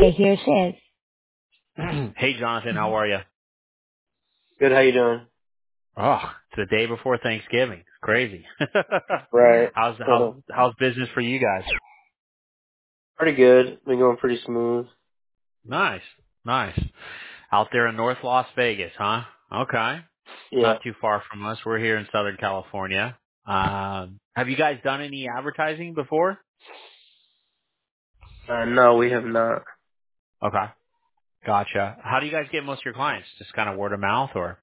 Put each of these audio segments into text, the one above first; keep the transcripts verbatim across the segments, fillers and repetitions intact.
Okay, here she is. Hey, Jonathan, how are you? Good, how you doing? Oh, it's the day before Thanksgiving. It's crazy. Right. how's how's Uh-huh. how's business for you guys? Pretty good. Been going pretty smooth. Nice, nice. Out there in North Las Vegas, huh? Okay, Yeah. not too far from us. We're here in Southern California. Um, have you guys done any advertising before? Uh, no, we have not. Okay, gotcha. How do you guys get most of your clients? Just kind of word of mouth, or?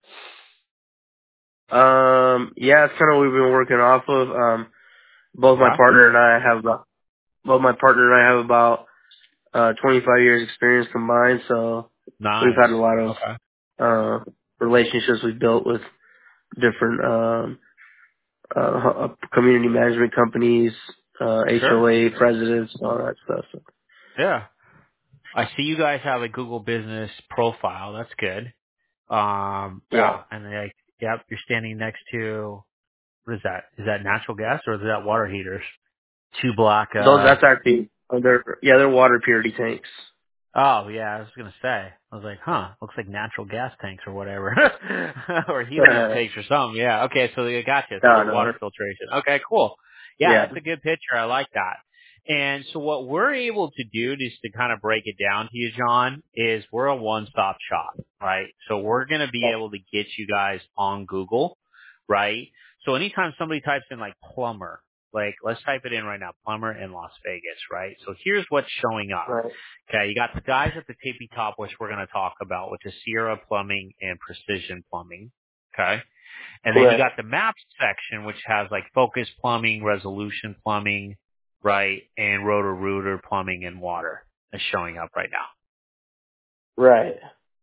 Um, yeah, it's kind of what we've been working off of. Um, both my Okay, partner and I have about, both my partner and I have about, uh, twenty-five years experience combined, so we've nice. had a lot of, Okay, uh, relationships we've built with different, um, uh, community management companies, uh, sure. H O A presidents, all that stuff. So, Yeah, I see you guys have a Google Business profile. That's good. Um, yeah. wow. And they're like, yep, you're standing next to, what is that? Is that natural gas or is that water heaters? Two black, Those, uh, that's actually, uh, they're, yeah, they're water purity tanks. oh yeah, I was gonna say. I was like, huh, looks like natural gas tanks or whatever. or helium no, tanks or something. Yeah. Okay, so they got you. So they're no. water filtration. Okay, cool. Yeah, Yeah. that's a good picture. I like that. And so what we're able to do, just to kind of break it down to you, John, is we're a one-stop shop, right? So we're going to be able to get you guys on Google, right? So anytime somebody types in like plumber, like let's type it in right now, plumber in Las Vegas, right? So here's what's showing up. Right. Okay, you got the guys at the tippy top, which we're going to talk about, which is Sierra Plumbing and Precision Plumbing. Okay. And then you Right. got the maps section, which has like Focus Plumbing, Resolution Plumbing, right, and Rotor Rooter Plumbing and Water is showing up right now. Right.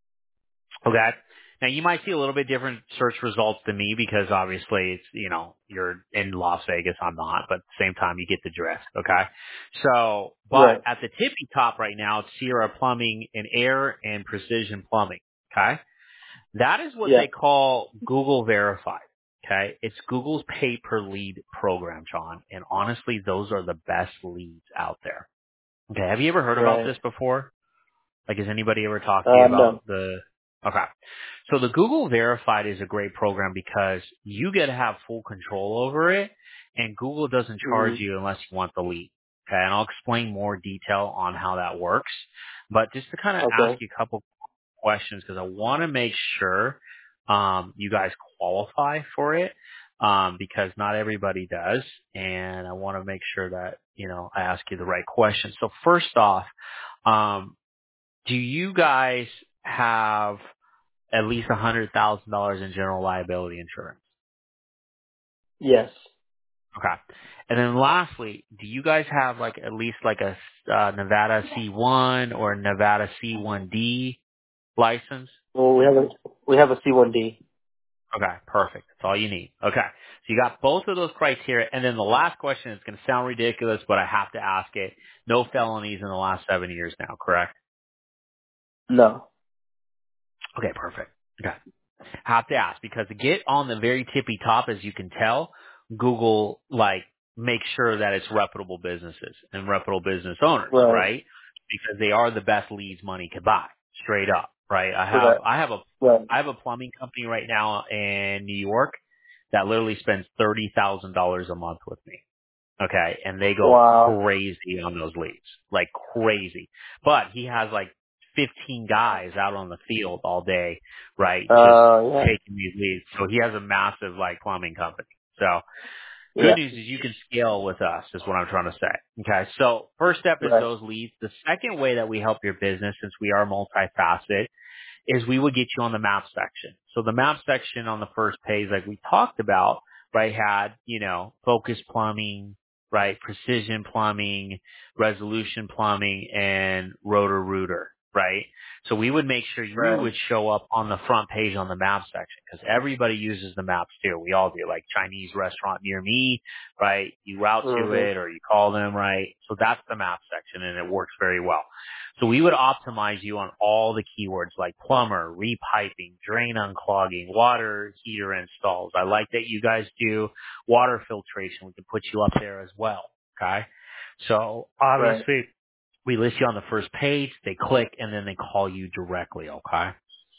Okay. Now you might see a little bit different search results than me because obviously it's, you know, you're in Las Vegas, I'm not, but at the same time you get the drift. Okay. So, but Right. at the tippy top right now, it's Sierra Plumbing and Air and Precision Plumbing. Okay. That is what Yeah. they call Google Verified. Okay. It's Google's pay per lead program, John. And honestly, those are the best leads out there. Okay. Have you ever heard about Right. this before? Like, has anybody ever talked to you Uh, about no. the, okay. So the Google Verified is a great program because you get to have full control over it and Google doesn't charge Mm. you unless you want the lead. Okay. And I'll explain more detail on how that works. But just to kind of ask Okay. you a couple questions because I want to make sure um, you guys qualify for it um, because not everybody does, and I want to make sure that you know I ask you the right questions. So first off, um, do you guys have at least a hundred thousand dollars in general liability insurance? Yes. Okay. And then lastly, do you guys have like at least like a uh, Nevada C one or Nevada C one D license? Well, we have a, we have a C one D. Okay, perfect. That's all you need. Okay. So you got both of those criteria. And then the last question is going to sound ridiculous, but I have to ask it. No felonies in the last seven years now, correct? No. Okay, perfect. Okay. Have to ask because to get on the very tippy top, as you can tell, Google like makes sure that it's reputable businesses and reputable business owners, Right. right? Because they are the best leads money could buy, straight up, right? I have Right. I have a Right. I have a plumbing company right now in New York that literally spends thirty thousand dollars a month with me. Okay, and they go Wow. crazy on those leads, like crazy. But he has like fifteen guys out on the field all day, right, just Uh, yeah. taking these leads. So he has a massive like plumbing company. So Yeah. good news is you can scale with us is what I'm trying to say. Okay, so first step is Right. those leads. The second way that we help your business, since we are multifaceted, is we would get you on the map section. So the map section on the first page, like we talked about, right, had, you know, focus plumbing, right, precision plumbing, resolution plumbing, and rotor rooter, right? So we would make sure you Right. would show up on the front page on the map section because everybody uses the maps too. We all do, like Chinese restaurant near me, right? You route to Mm-hmm. it or you call them, right? So that's the map section and it works very well. So we would optimize you on all the keywords like plumber, repiping, drain unclogging, water heater installs. I like that you guys do water filtration. We can put you up there as well. Okay. So Right. obviously We list you on the first page. They click, and then they call you directly, okay?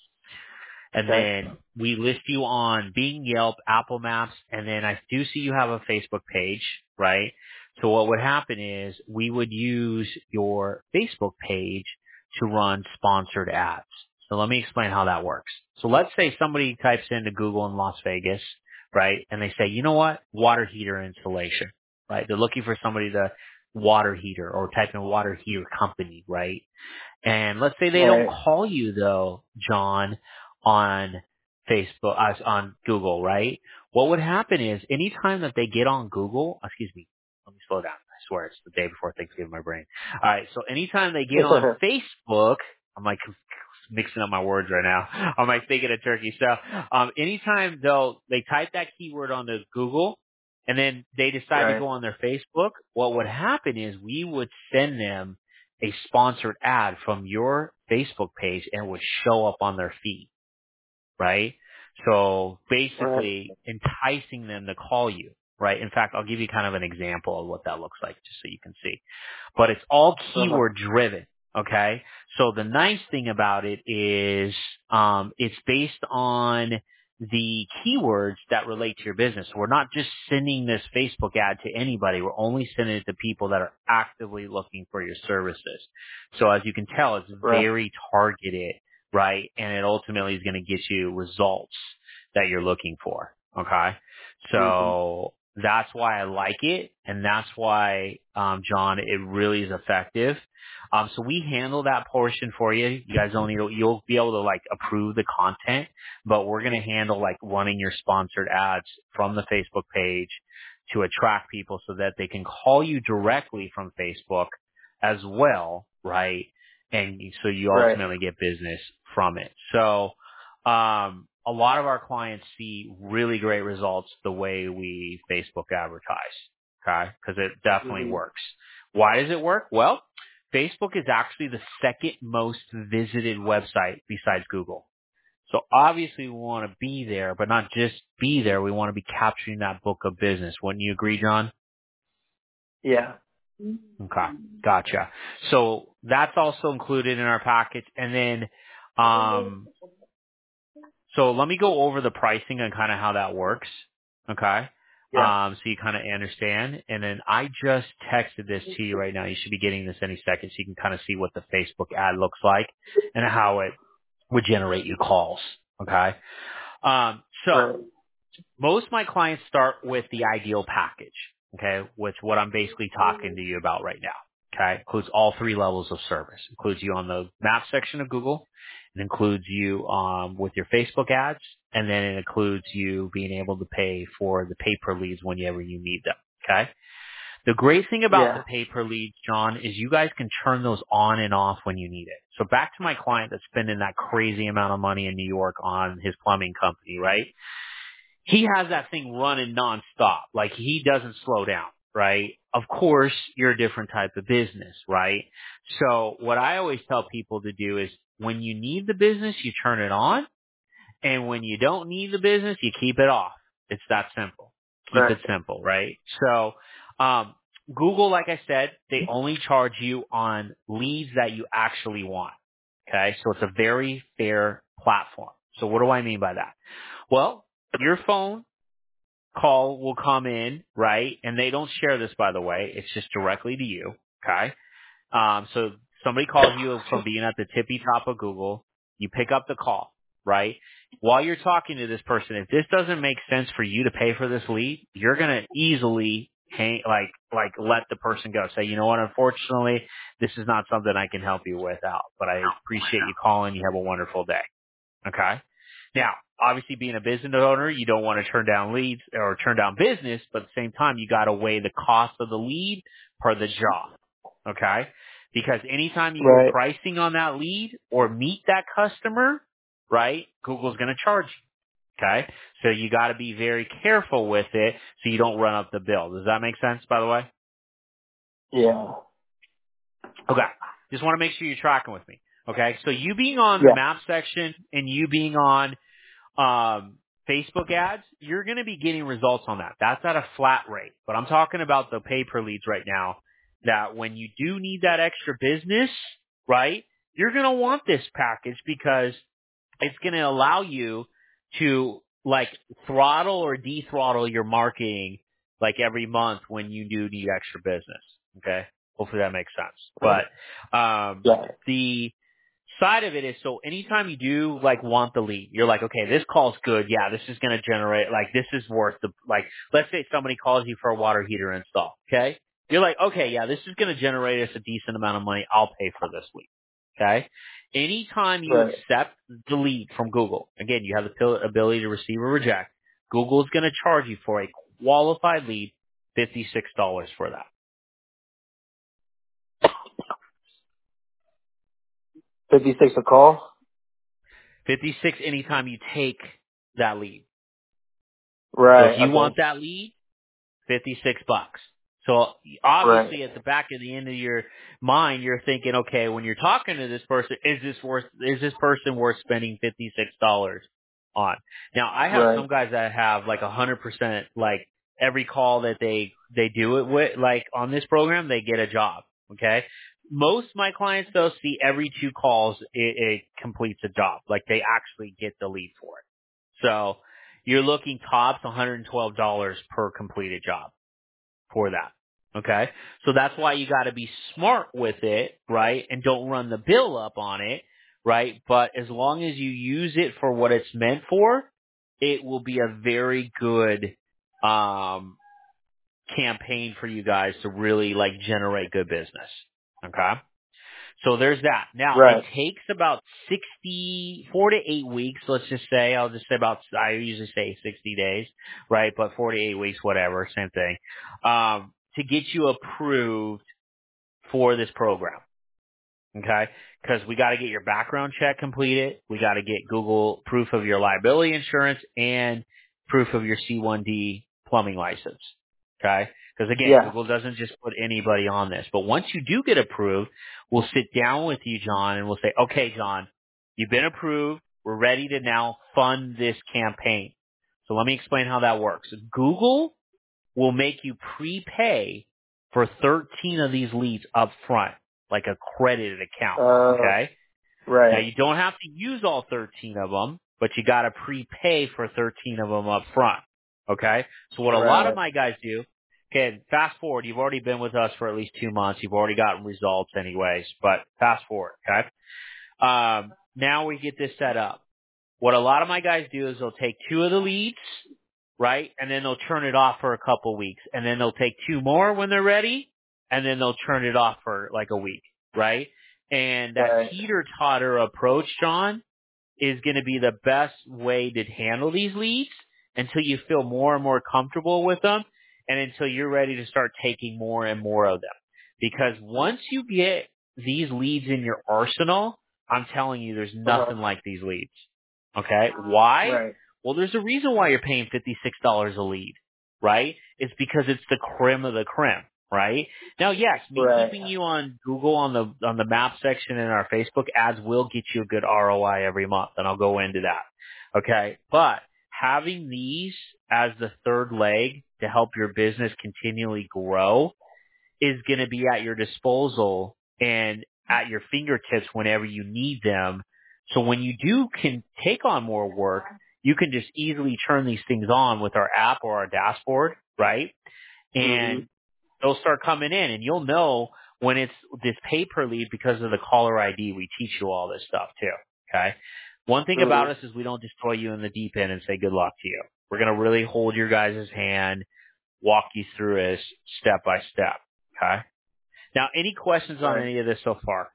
And Okay. then we list you on Bing, Yelp, Apple Maps, and then I do see you have a Facebook page, right? So what would happen is we would use your Facebook page to run sponsored ads. So let me explain how that works. So let's say somebody types into Google in Las Vegas, right? And they say, you know what? Water heater installation, right? They're looking for somebody to water heater or type in water heater company, right? And let's say they don't Right. call you though, John, on Facebook, uh, on Google, right? What would happen is anytime that they get on Google, excuse me, let me slow down. I swear it's the day before Thanksgiving, my brain. All right. So anytime they get on Facebook, I'm like mixing up my words right now. I'm like thinking of turkey. So, um, anytime though they type that keyword onto Google and then they decide to Right. go on their Facebook, what would happen is we would send them a sponsored ad from your Facebook page and it would show up on their feed, right? So Right. basically enticing them to call you, right? In fact, I'll give you kind of an example of what that looks like just so you can see. But it's all Uh-huh. keyword driven, okay? So the nice thing about it is um, it's based on the keywords that relate to your business. We're not just sending this Facebook ad to anybody. We're only sending it to people that are actively looking for your services. So as you can tell, it's Right. very targeted, right? And it ultimately is going to get you results that you're looking for, okay? Mm-hmm. So that's why I like it, and that's why, um, John, it really is effective. Um, so we handle that portion for you. You guys only you'll be able to like approve the content, but we're going to handle like running your sponsored ads from the Facebook page to attract people so that they can call you directly from Facebook as well, right? And so you Right. ultimately get business from it. So, um, a lot of our clients see really great results the way we Facebook advertise, okay? Because it definitely Mm-hmm. works. Why does it work? Well, Facebook is actually the second most visited website besides Google. So obviously we want to be there, but not just be there. We want to be capturing that book of business. Wouldn't you agree, John? Yeah. Okay. Gotcha. So that's also included in our package. And then, um, so let me go over the pricing and kind of how that works. Okay. Yeah. Um, so you kind of understand. And then I just texted this to you right now. You should be getting this any second so you can kind of see what the Facebook ad looks like and how it would generate you calls. Okay. Um, so Right. most of my clients start with the ideal package, okay, which what I'm basically talking to you about right now. Okay, includes all three levels of service. Includes you on the map section of Google. It includes you um, with your Facebook ads, and then it includes you being able to pay for the pay per leads whenever you need them. Okay. The great thing about the Yeah. pay per leads, John, is you guys can turn those on and off when you need it. So back to my client that's spending that crazy amount of money in New York on his plumbing company, right? He has that thing running nonstop. Like he doesn't slow down, right? Of course, you're a different type of business, right? So what I always tell people to do is when you need the business, you turn it on. And when you don't need the business, you keep it off. It's that simple. Keep Right. it simple, right? So, um, Google, like I said, they only charge you on leads that you actually want. Okay. So it's a very fair platform. So what do I mean by that? Well, your phone call will come in, right? And they don't share this, by the way. It's just directly to you. Okay. Um, so somebody calls you from being at the tippy top of Google. You pick up the call, right? While you're talking to this person, if this doesn't make sense for you to pay for this lead, you're going to easily hang, like, like let the person go. Say, you know what? Unfortunately, this is not something I can help you with out, but I appreciate you calling. You have a wonderful day. Okay. Now, obviously being a business owner, you don't want to turn down leads or turn down business, but at the same time, you got to weigh the cost of the lead per the job. Okay. Because anytime you go Right. pricing on that lead or meet that customer, right, Google's going to charge you. Okay. So you got to be very careful with it so you don't run up the bill. Does that make sense, by the way? Yeah. Okay. Just want to make sure you're tracking with me. Okay. So you being on the Yeah. map section and you being on um, Facebook ads, you're going to be getting results on that. That's at a flat rate. But I'm talking about the pay per leads right now. that when you do need that extra business, right, you're going to want this package because it's going to allow you to like throttle or dethrottle your marketing like every month when you do need extra business. Okay. Hopefully that makes sense. But, um, Yeah. the side of it is so anytime you do like want the lead, you're like, okay, this call's good. Yeah, this is going to generate like, this is worth the, like, let's say somebody calls you for a water heater install. Okay. You're like, okay, yeah, this is going to generate us a decent amount of money. I'll pay for this lead. Okay. Anytime you Right. accept the lead from Google, again, you have the pil- ability to receive or reject. Google is going to charge you for a qualified lead fifty-six dollars for that. fifty-six a call? fifty-six anytime you take that lead. So if Right. you Okay. want that lead, fifty-six bucks. So Right. obviously at the back of the end of your mind, you're thinking, okay, when you're talking to this person, is this worth, is this person worth spending fifty-six dollars on? Now I have Right. some guys that have like a hundred percent, like every call that they, they do it with, like on this program, they get a job. Okay. Most of my clients though see every two calls, it, it completes a job. Like they actually get the lead for it. So you're looking tops one hundred twelve dollars per completed job for that. Okay. So that's why you got to be smart with it, right? And don't run the bill up on it, right? But as long as you use it for what it's meant for, it will be a very good, um, campaign for you guys to really like generate good business. Okay. So there's that. Now it Right. takes about sixty, four to eight weeks. Let's just say, I'll just say about, I usually say sixty days, right? But four to eight weeks, whatever, same thing, um, to get you approved for this program. Okay. Cause we got to get your background check completed. We got to get Google proof of your liability insurance and proof of your C one D plumbing license. Okay. Because again, Yeah. Google doesn't just put anybody on this. But once you do get approved, we'll sit down with you, John, and we'll say, okay, John, you've been approved. We're ready to now fund this campaign. So let me explain how that works. Google will make you prepay for thirteen of these leads up front, like a credited account. Uh, Okay. Now right. you don't have to use all thirteen of them, but you got to prepay for thirteen of them up front. Okay. So what a lot of Right. my guys do, okay, fast forward, you've already been with us for at least two months. You've already gotten results anyways, but fast forward. Okay. Um, now we get this set up. What a lot of my guys do is they'll take two of the leads, right? And then they'll turn it off for a couple weeks. And then they'll take two more when they're ready, and then they'll turn it off for like a week, right? And that Right. teeter-totter approach, John, is going to be the best way to handle these leads until you feel more and more comfortable with them and until you're ready to start taking more and more of them. Because once you get these leads in your arsenal, I'm telling you, there's Uh-huh. nothing like these leads. Okay? Why? Right. Well, there's a reason why you're paying fifty-six dollars a lead, right? It's because it's the creme of the creme, right? Now, yes, me Right. keeping you on Google on the on the map section in our Facebook ads will get you a good R O I every month, and I'll go into that. Okay? But having these as the third leg to help your business continually grow is going to be at your disposal and at your fingertips whenever you need them. So when you do can take on more work, you can just easily turn these things on with our app or our dashboard, right? Mm-hmm. And they'll start coming in, and you'll know when it's this pay per lead because of the caller I D. We teach you all this stuff too. Okay. One thing about Mm-hmm. us is we don't just throw you in the deep end and say good luck to you. We're going to really hold your guys' hand, walk you through it step by step. Okay. Now, any questions on Right. any of this so far?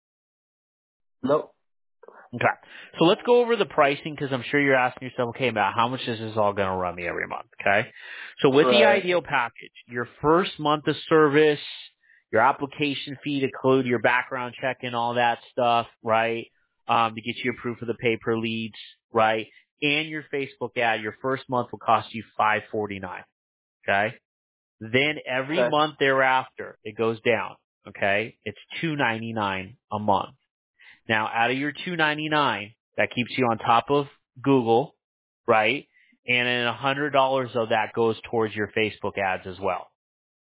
Nope. Okay. So let's go over the pricing because I'm sure you're asking yourself, okay, Matt, how much is this all going to run me every month? Okay. So with the Right. Ideal package, your first month of service, your application fee to include your background check and all that stuff, right? Um, to get you approved for the pay per leads, right? And your Facebook ad, your first month will cost you five forty-nine. Okay. Then every Okay. month thereafter, it goes down. Okay. It's two ninety-nine a month. Now, out of your two ninety-nine, that keeps you on top of Google, right? And then one hundred dollars of that goes towards your Facebook ads as well.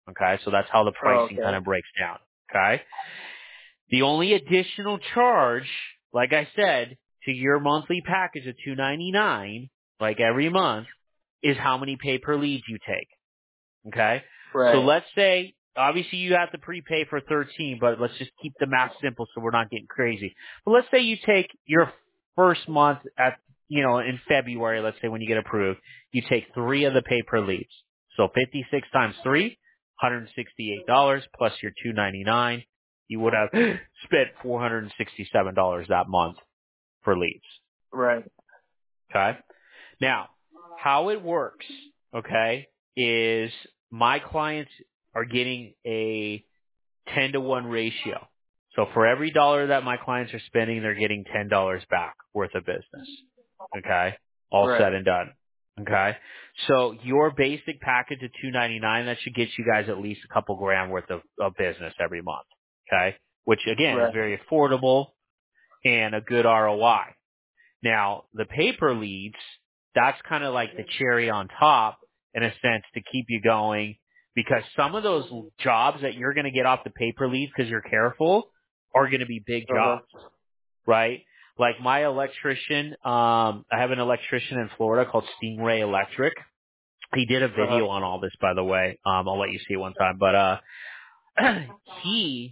Okay, so that's how the Oh, pricing kind okay. of breaks down. Okay, the only additional charge, like I said, to your monthly package of two ninety-nine, like every month, is how many pay per leads you take. Okay, so Right. let's say obviously you have to prepay for thirteen, but let's just keep the math simple so we're not getting crazy. But let's say you take your first month at you know in February, let's say when you get approved, you take three of the pay per leads. So fifty-six times three, one hundred sixty-eight dollars plus your two ninety-nine. You would have spent four hundred sixty-seven dollars that month for leads. Right. Okay. Now, how it works, okay, is my clients are getting a ten to one ratio. So for every dollar that my clients are spending, they're getting ten dollars back worth of business. Okay. All Right. said and done. Okay. So your basic package of two ninety-nine, that should get you guys at least a couple grand worth of, of business every month. Okay. Which again is Right. very affordable and a good R O I. Now, the paper leads, that's kind of like the cherry on top in a sense to keep you going because some of those jobs that you're going to get off the paper leads because you're careful are going to be big Uh huh. jobs, right? Like my electrician, um, I have an electrician in Florida called Stingray Electric. He did a Uh huh. video on all this, by the way. Um, I'll let you see it one time, but, uh, he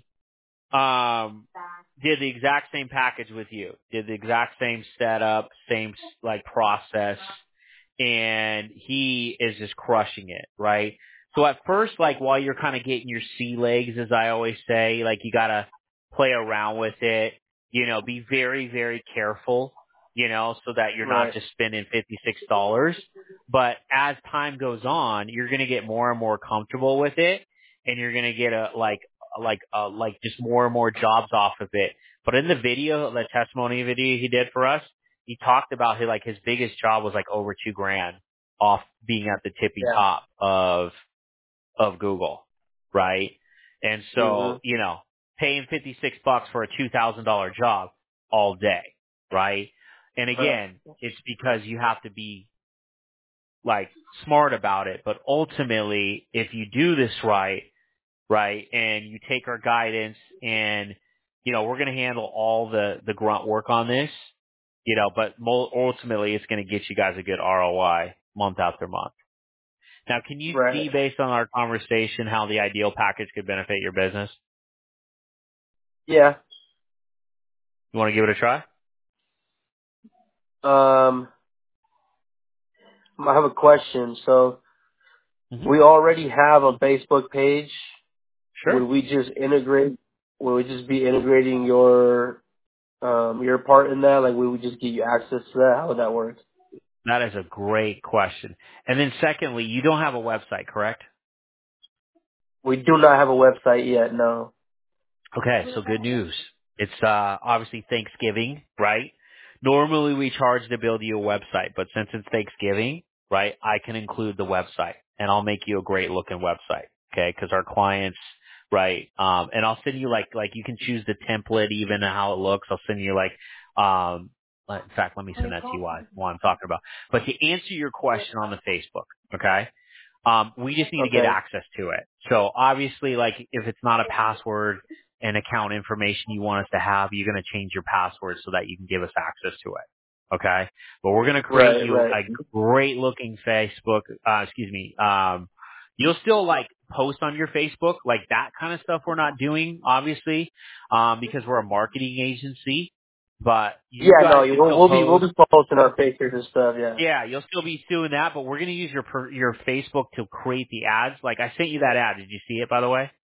um did the exact same package with you, did the exact same setup, same like process, and he is just crushing it, right? So at first, like while you're kind of getting your sea legs, as I always say, like you gotta play around with it, you know, be very, very careful, you know, so that you're not Right. just spending fifty-six dollars. But as time goes on, you're gonna get more and more comfortable with it, and you're gonna get a like like uh like just more and more jobs off of it. But in the video, the testimony video he did for us, he talked about his like his biggest job was like over two grand off being at the tippy Yeah. top of of Google, right? And so, Mhm. you know, paying fifty-six bucks for a two thousand dollar job all day, right? And Right. again, it's because you have to be like smart about it, but ultimately if you do this right, right? And you take our guidance and, you know, we're going to handle all the, the grunt work on this, you know, but mo- ultimately it's going to get you guys a good R O I month after month. Now, can you Right. see based on our conversation how the ideal package could benefit your business? Yeah. You want to give it a try? Um, I have a question. So hmm we already have a Facebook page. Would Sure. we just integrate? Would we just be integrating your um your part in that? Like, we would just give you access to that? How would that work? That is a great question. And then secondly, you don't have a website, correct? We do not have a website yet. No. Okay, so good news. It's uh obviously Thanksgiving, right? Normally we charge to build you a website, but since it's Thanksgiving, right, I can include the website and I'll make you a great looking website, okay? Because our clients, right, um, and I'll send you like like you can choose the template even and how it looks. I'll send you like, um, in fact, let me send that to you while, while I'm talking about. But to answer your question on the Facebook, okay? Um, we just need to get Okay. access to it. So obviously, like if it's not a password and account information you want us to have, you're going to change your password so that you can give us access to it. Okay. But we're going to create Right. you Right. a great looking Facebook, uh, excuse me, um, you'll still like post on your Facebook, like that kind of stuff we're not doing, obviously, um, because we're a marketing agency, but you Yeah. No. guys can We'll, still we'll be we'll post. be posting our pictures and stuff. Yeah. Yeah, you'll still be doing that, but we're going to use your per, your Facebook to create the ads. Like I sent you that ad. Did you see it, by the way?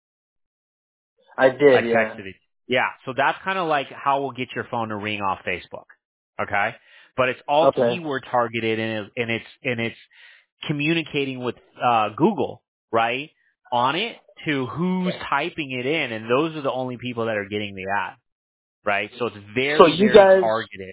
I I did. Yeah. texted it. Yeah, so that's kind of like how we'll get your phone to ring off Facebook. Okay? But it's all Okay. keyword targeted and, it, and it's and it's communicating with uh Google, right? On it to who's typing it in, and those are the only people that are getting the ad, right? So it's So very you very guys, targeted.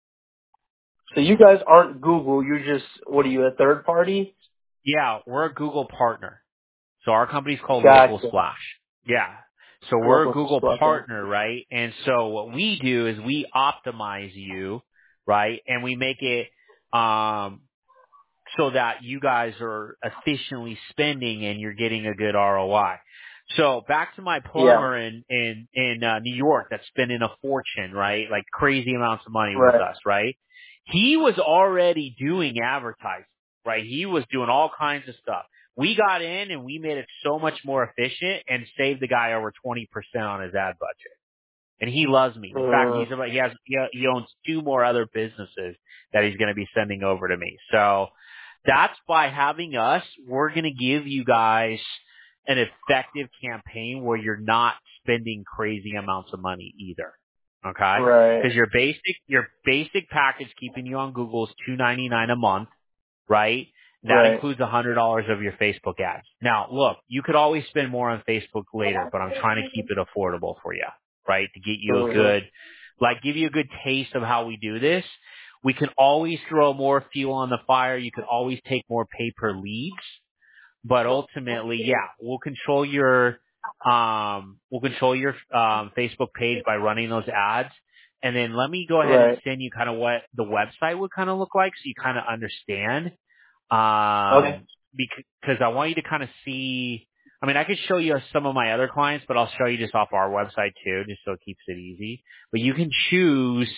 so you guys aren't Google. You're just, what are you, a third party? Yeah, we're a Google partner. So our company's called Local Gotcha. Splash. Yeah. So we're a Local Google okay. partner, right? And so what we do is we optimize you, right? And we make it, um, so that you guys are efficiently spending and you're getting a good R O I. So back to my Yeah. plumber in, in, in, uh, New York that's spending a fortune, right? Like crazy amounts of money with Right. us, right? He was already doing advertising, right? He was doing all kinds of stuff. We got in and we made it so much more efficient and saved the guy over twenty percent on his ad budget. And he loves me. In fact, Mm, he's about, he has, he he owns two more other businesses that he's going to be sending over to me. So that's by having us, we're going to give you guys an effective campaign where you're not spending crazy amounts of money either. Okay? right. Because your basic, your basic package keeping you on Google is two ninety-nine a month, right? That Right. includes one hundred dollars of your Facebook ads. Now, look, you could always spend more on Facebook later, but I'm trying to keep it affordable for you, right? To get you a Mm-hmm. good, like give you a good taste of how we do this. We can always throw more fuel on the fire. You can always take more pay per leads, but ultimately, yeah, we'll control your, um, we'll control your, um, Facebook page by running those ads. And then let me go ahead and Right. send you kind of what the website would kind of look like so you kind of understand. Okay. Um, because I want you to kind of see, I mean, I could show you some of my other clients, but I'll show you just off our website too, just so it keeps it easy. But you can choose,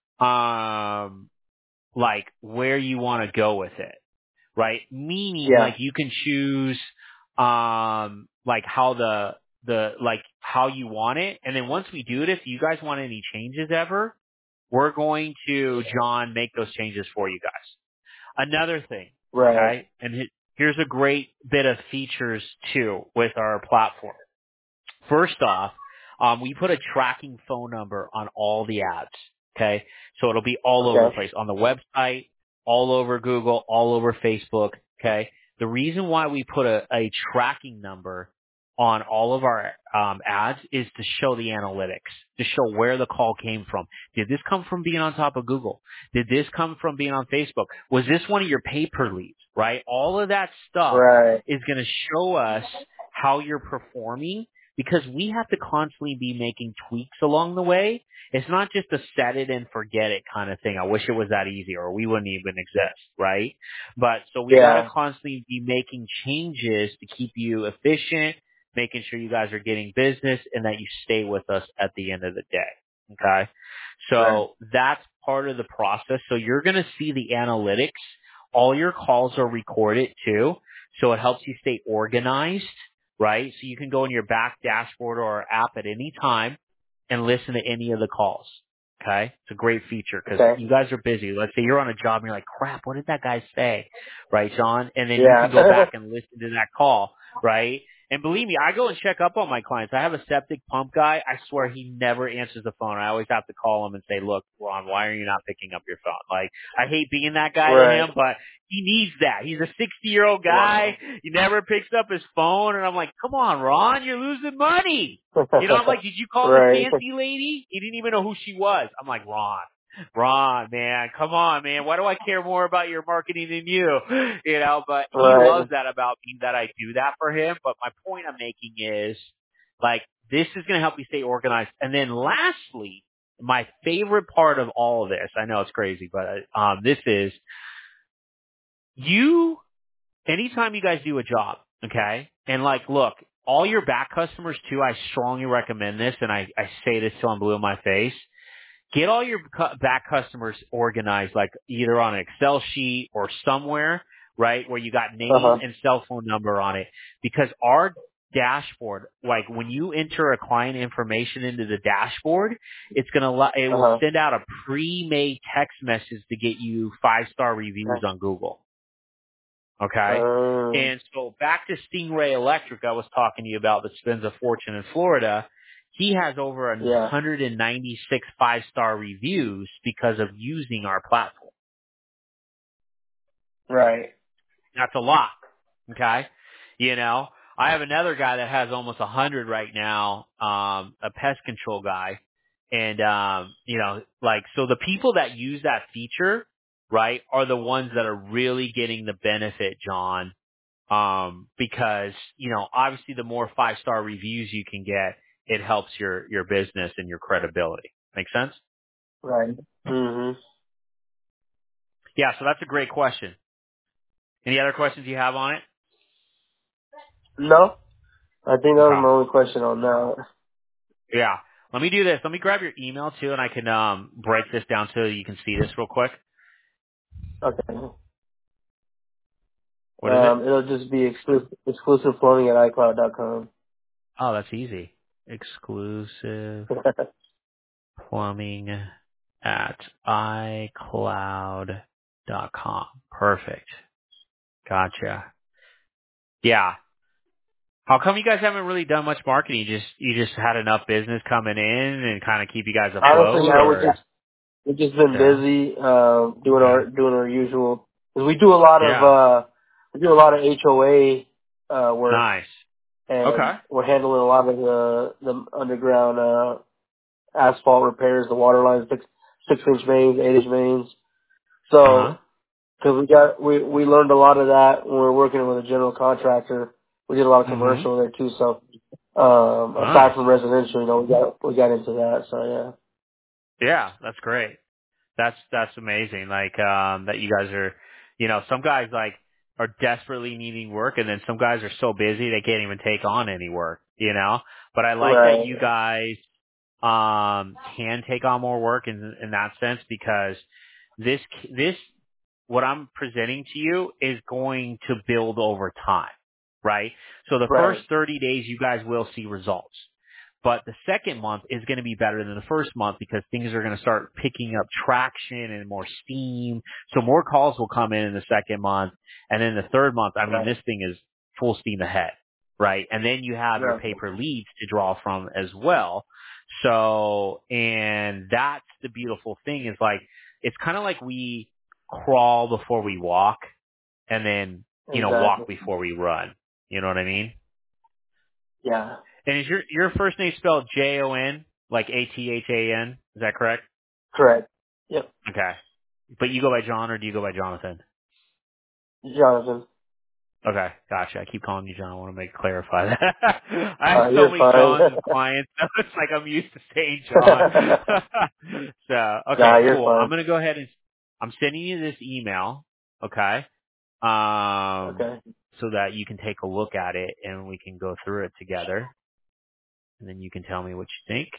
um, like where you want to go with it, right? Meaning Yeah. like you can choose, um, like how the, the, like how you want it. And then once we do it, if you guys want any changes ever, we're going to, John, make those changes for you guys. Another thing, Right. okay, and he- here's a great bit of features too with our platform. First off, um, we put a tracking phone number on all the ads, okay? So it'll be all over the Okay. place, on the website, all over Google, all over Facebook, okay? The reason why we put a, a tracking number on all of our um, ads is to show the analytics, to show where the call came from. Did this come from being on top of Google? Did this come from being on Facebook? Was this one of your pay-per leads, right? All of that stuff Right. is going to show us how you're performing because we have to constantly be making tweaks along the way. It's not just a set it and forget it kind of thing. I wish it was that easy or we wouldn't even exist, right? But so we got to Yeah. constantly be making changes to keep you efficient, making sure you guys are getting business and that you stay with us at the end of the day. Okay. Right. So that's part of the process. So you're going to see the analytics. All your calls are recorded too. So it helps you stay organized, right? So you can go in your back dashboard or app at any time and listen to any of the calls. Okay. It's a great feature because Okay. you guys are busy. Let's say you're on a job and you're like, crap, what did that guy say? Right, John? And then you Yeah. can go back and listen to that call, right? And believe me, I go and check up on my clients. I have a septic pump guy. I swear he never answers the phone. I always have to call him and say, look, Ron, why are you not picking up your phone? Like, I hate being that guy to right. him, but he needs that. He's a sixty year old guy. He never picks up his phone. And I'm like, come on, Ron, you're losing money. You know, I'm like, did you call the right. fancy lady? He didn't even know who she was. I'm like, Ron. Ron, man, come on, man. Why do I care more about your marketing than you? You know, but he Right. loves that about me that I do that for him. But my point I'm making is, like, this is going to help you stay organized. And then lastly, my favorite part of all of this, I know it's crazy, but um, this is you, anytime you guys do a job, okay? And like, look, all your back customers too, I strongly recommend this, and I, I say this till I'm blue in my face. Get all your cu- back customers organized, like either on an Excel sheet or somewhere, right, where you got Uh name huh. and cell phone number on it. Because our dashboard, like when you enter a client information into the dashboard, it's gonna li- it Uh will huh. send out a pre-made text message to get you five star reviews on Google. Okay. Um. And so back to Stingray Electric I was talking to you about that spends a fortune in Florida. He has over Yeah. one hundred ninety-six five-star reviews because of using our platform. Right. That's a lot. Okay. You know, I have another guy that has almost one hundred right now, um, a pest control guy. And, um, you know, like, so the people that use that feature, right, are the ones that are really getting the benefit, John. Um, because, you know, obviously the more five star reviews you can get, it helps your, your business and your credibility. Make sense? Right. Mhm. Yeah. So that's a great question. Any other questions you have on it? No, I think that was Okay. my only question on that. Yeah. Let me do this. Let me grab your email too, and I can um break this down so you can see this real quick. Okay. What is it? Um, it'll just be exclusive, exclusive plumbing at iCloud dot com. Oh, that's easy. Exclusive plumbing at iCloud dot com. Perfect. Gotcha. Yeah. How come you guys haven't really done much marketing? You just you just had enough business coming in and kind of keep you guys Honestly, afloat, man, we or just we've just been yeah, busy uh, doing okay, our doing our usual. 'Cause we do a lot of yeah, uh, we do a lot of H O A uh, work, nice, okay, and we're handling a lot of the the underground uh, asphalt repairs, the water lines, six six inch mains, eight inch mains. uh huh, So because we got we we learned a lot of that when we were working with a general contractor. We did a lot of mhm, commercial there too. So um, aside nice, from residential, you know, we got we got into that. So yeah. yeah, that's great. That's that's amazing. Like um that you guys are, you know, some guys like are desperately needing work, and then some guys are so busy they can't even take on any work, you know. But I like that Right. you guys um can take on more work in in that sense, because this this what I'm presenting to you is going to build over time, right? So the first Right. thirty days you guys will see results. But the second month is going to be better than the first month because things are going to start picking up traction and more steam. So more calls will come in in the second month. And then the third month, I mean, Right. this thing is full steam ahead, right? And then you have your Right. paper leads to draw from as well. So, and that's the beautiful thing is like, it's kind of like we crawl before we walk and then, you know, Exactly. walk before we run. You know what I mean? Yeah. And is your your first name spelled J O N, like A T H A N? Is that correct? Correct. Yep. Okay. But you go by John, or do you go by Jonathan? Jonathan. Okay, gotcha. I keep calling you John. I want to make clarify that. I have Uh, so you're many fine. Johns as clients. It's like I'm used to saying John. So nah, okay, you're cool. I'm fine. gonna go ahead and I'm sending you this email. Okay. Um, Okay. so that you can take a look at it and we can go through it together, and then you can tell me what you think.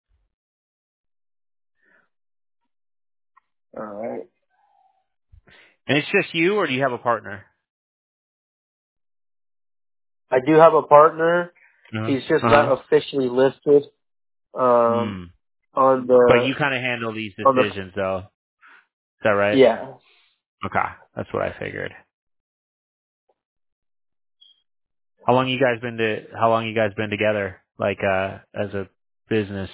All right. And it's just you, or do you have a partner? I do have a partner. Uh He's just huh. not officially listed um, Hmm. on But the you kind of handle these on the decisions, though. Is that right? yeah. Okay, that's what I figured. How long you guys been to? How long you guys been together? Like, uh, as a business,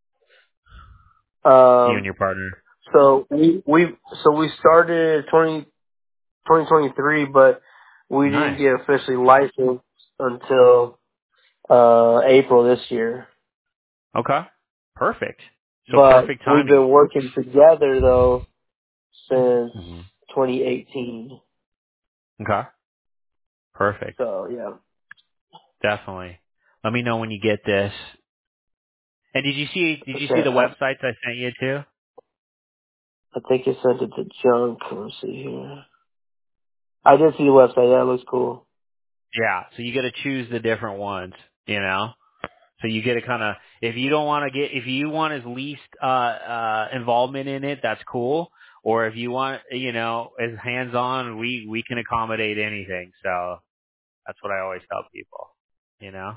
you and Um. your partner. So we we so we started twenty twenty twenty three, but we didn't Nice. get officially licensed until uh April this year. Okay. Perfect. So But perfect we've timing. been working together though since hmm twenty eighteen. Okay. Perfect. So yeah. Definitely. Let me know when you get this. And did you see? Did you see Okay. the I, websites I sent you too? I think you sent it to junk. Let's see here. I did see the website. That looks cool. Yeah. So you got to choose the different ones. You know. So you get to kind of, if you don't want to get, if you want as least uh, uh, involvement in it, that's cool. Or if you want, you know, as hands on, we we can accommodate anything. So that's what I always tell people. You know.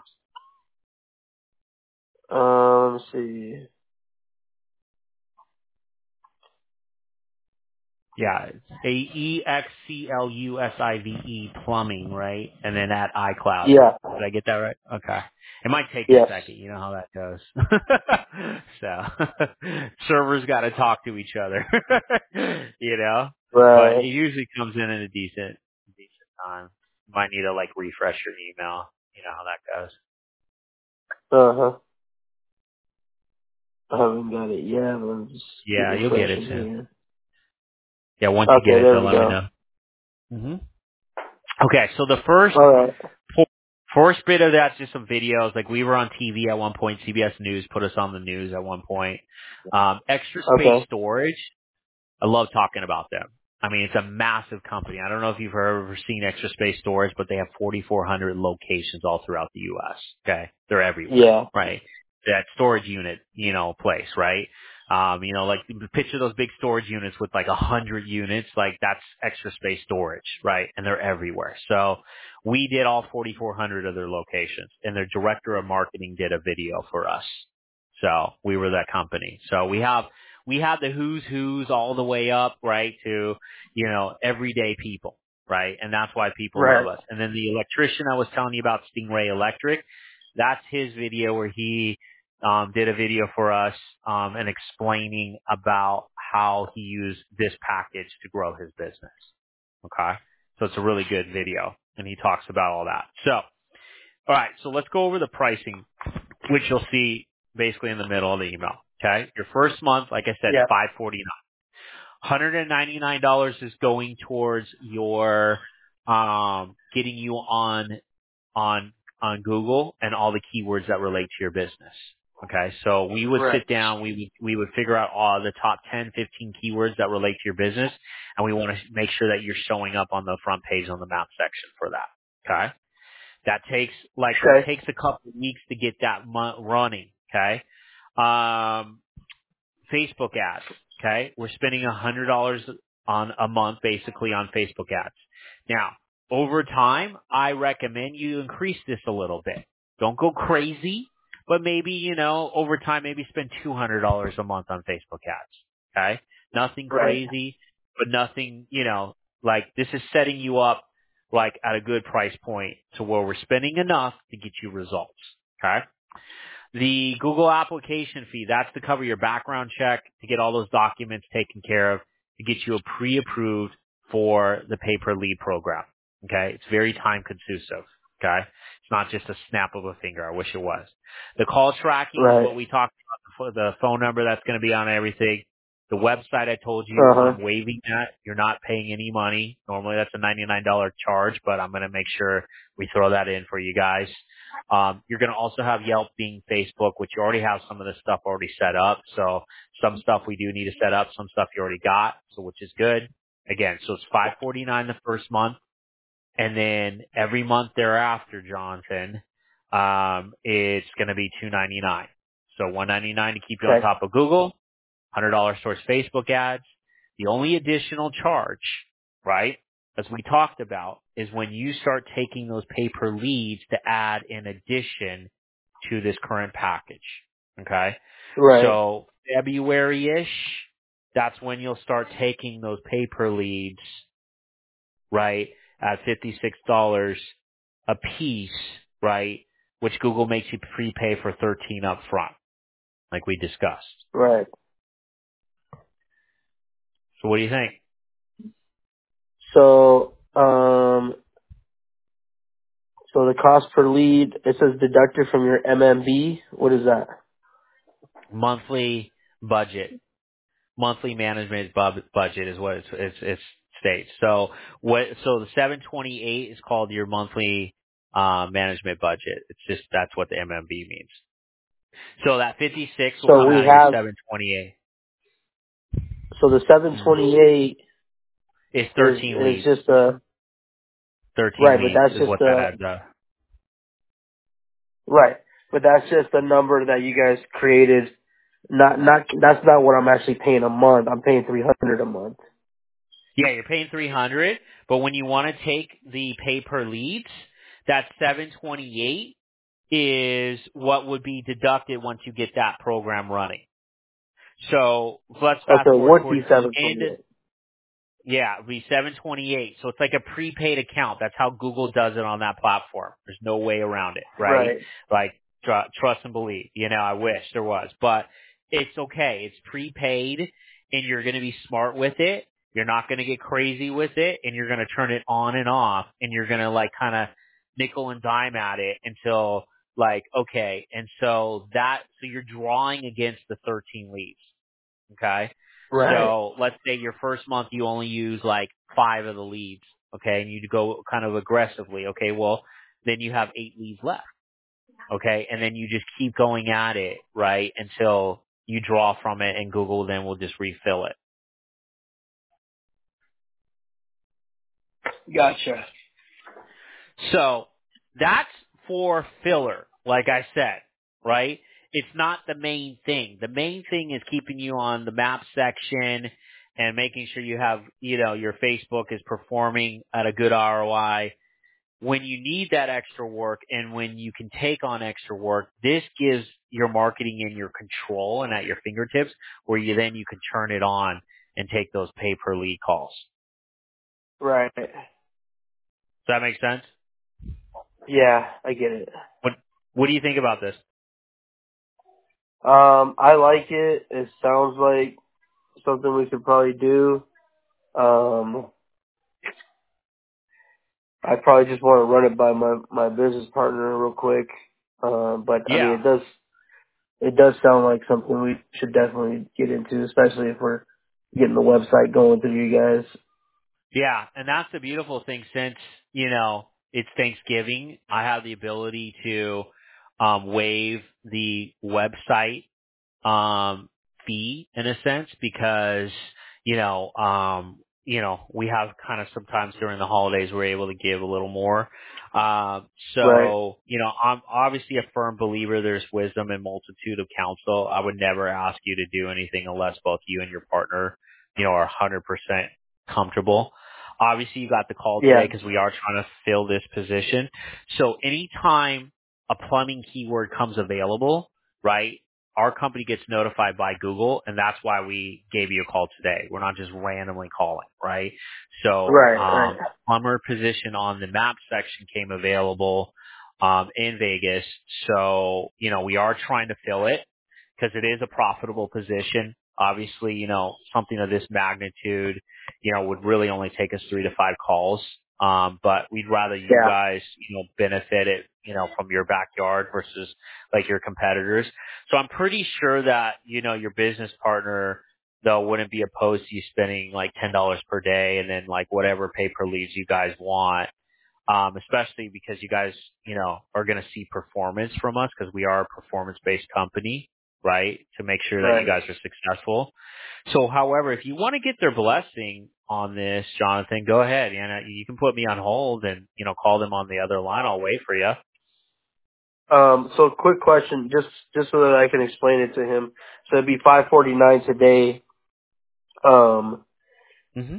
Um, let's see. Yeah, it's A E X C L U S I V E plumbing, right? And then at iCloud. Yeah. Did I get that right? Okay. It might take a Yes. second. You know how that goes. So servers got to talk to each other, you know. But it Right. usually comes in in a decent, decent time. You might need to like refresh your email. You know how that goes. Uh huh. I haven't got it yet. But I'm just keep Yeah, you'll get it refreshing soon. here. Yeah, once you get Okay, it, there then we let me go. know. hmm Okay, so the first All right. For- First bit of that's just some videos. Like we were on T V at one point. C B S News put us on the news at one point. Um, extra space Okay. storage. I love talking about them. I mean, it's a massive company. I don't know if you've ever seen Extra Space Storage, but they have forty-four hundred locations all throughout the U S. Okay. They're everywhere, Yeah. right? That storage unit, you know, place, right? Um, you know, like picture those big storage units with like a hundred units, like that's Extra Space Storage, right? And they're everywhere. So we did all forty-four hundred of their locations, and their director of marketing did a video for us. So we were that company. So we have, we have the who's who's all the way up, right, to, you know, everyday people, right? And that's why people love Right. us. And then the electrician I was telling you about, Stingray Electric, that's his video where he um, did a video for us um, and explaining about how he used this package to grow his business. Okay? So it's a really good video, and he talks about all that. So, all right, so let's go over the pricing, which you'll see basically in the middle of the email. Okay? Your first month, like I said, Yeah. five forty-nine. one hundred ninety-nine dollars is going towards your um, getting you on on on Google and all the keywords that relate to your business. Okay, so we would Right. sit down, we would we would figure out all the top ten, fifteen keywords that relate to your business, and we want to make sure that you're showing up on the front page on the map section for that. Okay, that takes like it Okay. takes a couple of weeks to get that month running. Okay, um, Facebook ads. Okay, we're spending a hundred dollars on a month basically on Facebook ads. Now, over time, I recommend you increase this a little bit. Don't go crazy, but maybe, you know, over time, maybe spend two hundred dollars a month on Facebook ads. Okay, nothing Right. crazy, but nothing, you know, like this is setting you up like at a good price point to where we're spending enough to get you results. Okay. The Google application fee, that's to cover your background check, to get all those documents taken care of, to get you a pre-approved for the pay-per-lead program. Okay? It's very time consuming. Okay? It's not just a snap of a finger. I wish it was. The call tracking is Right. what we talked about, the phone number that's going to be on everything. The website I told you, Uh huh. I'm waiving that. You're not paying any money. Normally that's a ninety-nine dollars charge, but I'm going to make sure we throw that in for you guys. Um, you're going to also have Yelp, Bing, Facebook, which you already have some of this stuff already set up. So some stuff we do need to set up, some stuff you already got, so which is good. Again, so it's five forty-nine the first month, and then every month thereafter, Jonathan, um, it's going to be two ninety-nine. So one ninety-nine to keep you on Okay. top of Google, one hundred dollars towards Facebook ads. The only additional charge, right, as we talked about, is when you start taking those pay-per leads to add in addition to this current package. Okay? Right. So February-ish, that's when you'll start taking those pay-per leads, right, at fifty-six dollars a piece, right, which Google makes you prepay for thirteen dollars up front, like we discussed. Right. So what do you think? So, um, so the cost per lead, it says deducted from your M M B. What is that? Monthly budget. Monthly management bu- budget is what it's, it's, it's states. So what, so the seven twenty-eight is called your monthly, uh, management budget. It's just, that's what the M M B means. So that fifty-six will So come we out of your have, seven twenty-eight. so the seven Mm. twenty-eight It's is, thirteen is leads. just a, thirteen right, but leads that's is just what that a, adds up. right, but that's just a number that you guys created. Not, not, that's not what I'm actually paying a month. I'm paying three hundred a month. Yeah, you're paying three hundred, but when you want to take the pay per leads, that seven twenty-eight is what would be deducted once you get that program running. So let's Okay, fast forward what's the towards the seven end. twenty-eight? Yeah, it'd be seven twenty-eight. So it's like a prepaid account. That's how Google does it on that platform. There's no way around it, right? Right, Like tr- trust and believe. You know, I wish there was, but it's okay. It's prepaid, and you're going to be smart with it. You're not going to get crazy with it, and you're going to turn it on and off, and you're going to like kind of nickel and dime at it until like okay. And so that so you're drawing against the thirteen leads. Okay. right, So let's say your first month you only use like five of the leads. Okay. And you go kind of aggressively. Okay. Well, then you have eight leads left. Okay. And then you just keep going at it, right? Until you draw from it and Google then will just refill it. Gotcha. So that's for filler, like I said, right? It's not the main thing. The main thing is keeping you on the map section and making sure you have, you know, your Facebook is performing at a good R O I. When you need that extra work and when you can take on extra work, this gives your marketing in your control and at your fingertips where you then you can turn it on and take those pay per lead calls. Right. Does that make sense? Yeah, I get it. What What do you think about this? Um, I like it. It sounds like something we could probably do. Um, I probably just want to run it by my my business partner real quick. Um, but I mean, Yeah. it does it does sound like something we should definitely get into, especially if we're getting the website going through you guys. Yeah, and that's the beautiful thing. Since you know it's Thanksgiving, I have the ability to um, waive the website um, fee in a sense because you know um, you know we have kind of sometimes during the holidays we're able to give a little more. Um, Right. so you know I'm obviously a firm believer there's wisdom and multitude of counsel. I would never ask you to do anything unless both you and your partner you know are one hundred percent comfortable. Obviously, you got the call today Yeah. because we are trying to fill this position. So anytime a plumbing keyword comes available, right, our company gets notified by Google, and that's why we gave you a call today. We're not just randomly calling, right? So Right. Right. um, plumber position on the map section came available um, in Vegas. So, you know, we are trying to fill it because it is a profitable position. Obviously, you know, something of this magnitude you know, would really only take us three to five calls. Um, but we'd rather you Yeah. guys, you know, benefit it, you know, from your backyard versus like your competitors. So I'm pretty sure that, you know, your business partner though wouldn't be opposed to you spending like ten dollars per day and then like whatever pay per leads you guys want. Um, especially because you guys, you know, are going to see performance from us because we are a performance based company, right? To make sure that you Right. guys are successful. So, however, if you want to get their blessing on this, Jonathan, go ahead. You know, you can put me on hold and, you know, call them on the other line. I'll wait for you. Um, so quick question, just just so that I can explain it to him. So it'd be five forty nine today. Um, hmm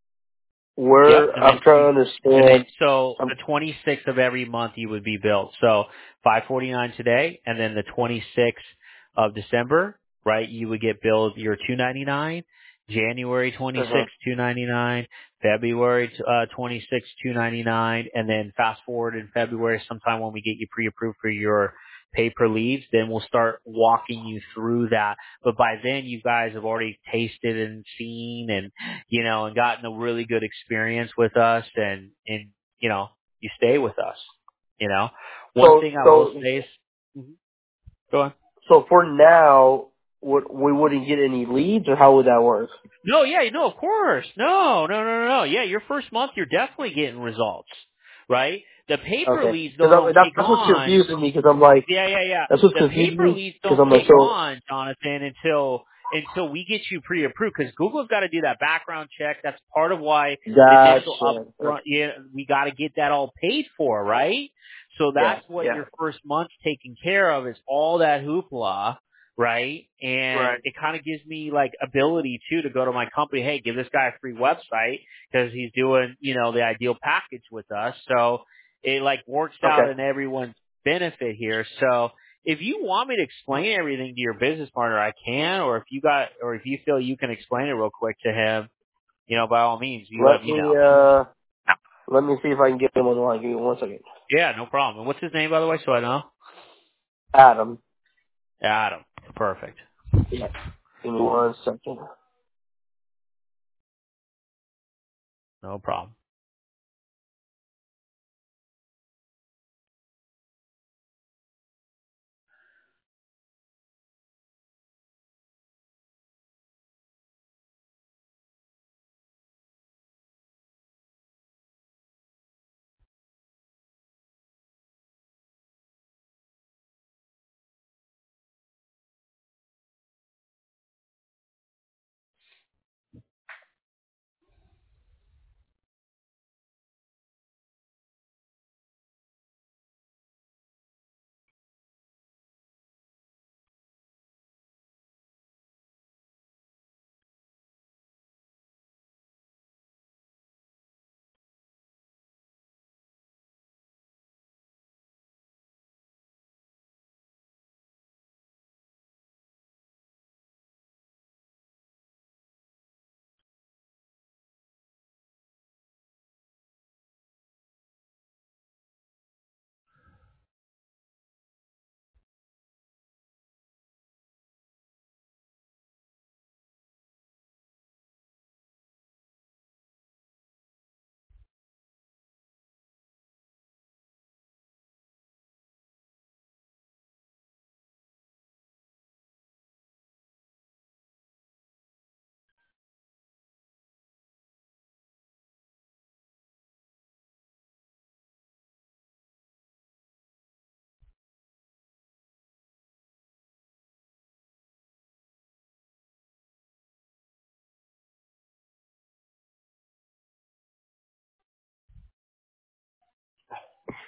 Yep. where And then I'm trying you, to and then understand. so Um, the twenty-sixth of every month you would be billed. So five forty-nine today and then the twenty-sixth of December, right? You would get billed your two ninety-nine, January uh twenty-sixth, two ninety-nine, February uh, twenty-sixth, two ninety-nine, and then fast forward in February sometime when we get you pre-approved for your pay per leads, then we'll start walking you through that. But by then you guys have already tasted and seen and you know, and gotten a really good experience with us and, and, you know, you stay with us, you know. One So thing I will so say is, Mhm. Go on. so for now, would we wouldn't get any leads, or how would that work? No, yeah, no, of course. No, no, no, no, no. Yeah, your first month, you're definitely getting results, right? The paper Okay, leads, though, because don't that's kick that's what's on. confusing me. Because I'm like, Yeah, yeah, yeah. that's what's The confusing paper me. leads Because don't I'm like, kick so on, Jonathan, until until we get you pre-approved because Google's got to do that background check. That's part of why the initial gotcha. upfront, yeah, we got to get that all paid for, right? So Yeah, that's what yeah, your first month's taken care of is all that hoopla, right? And right. it kind of gives me like ability too to go to my company, hey, give this guy a free website because he's doing, you know, the ideal package with us. So it like works out Okay, in everyone's benefit here. So if you want me to explain everything to your business partner, I can, or if you got, or if you feel you can explain it real quick to him, you know, by all means, you let let me me know. uh, let me see if I can get him on the line. Give me one second. Yeah, no problem. And what's his name, by the way, so I know? Adam. Adam. Perfect. Yeah. Give me one second. No problem.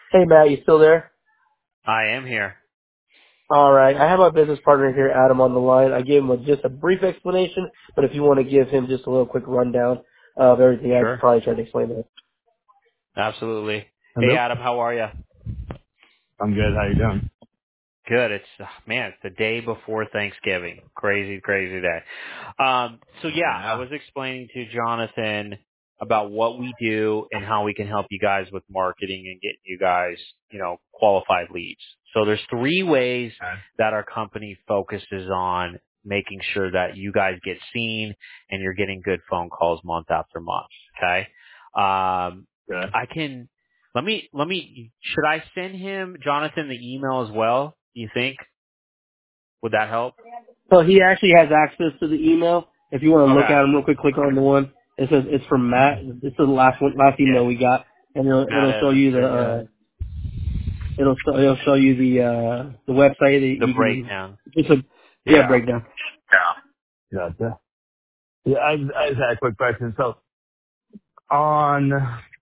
Hey, Matt, you still there? I am here. All right. I have my business partner here, Adam, on the line. I gave him a, just a brief explanation, but if you want to give him just a little quick rundown of everything, I Sure. probably tried to explain it. Absolutely. Hey, Hello? Adam, how are you? I'm good. How you doing? Good. It's uh, man, it's the day before Thanksgiving. Crazy, crazy day. Um, so yeah, I Yeah. was explaining to Jonathan about what we do and how we can help you guys with marketing and get you guys, you know, qualified leads. So there's three ways Okay. that our company focuses on making sure that you guys get seen and you're getting good phone calls month after month. Okay. Um, Good. I can let me let me should I send him Jonathan the email as well? You think? Would that help? So he actually has access to the email. If you want to look Okay. at him real quick, click on the one. It says it's from Matt. This is the last one, last email Yeah. we got, and it'll Matt it'll show Evans. you the Very uh, good. it'll show, it'll show you the uh, the website that The you can. breakdown. It's a yeah Yeah. breakdown. Yeah. Gotcha. Yeah, I, I just had a quick question. So on,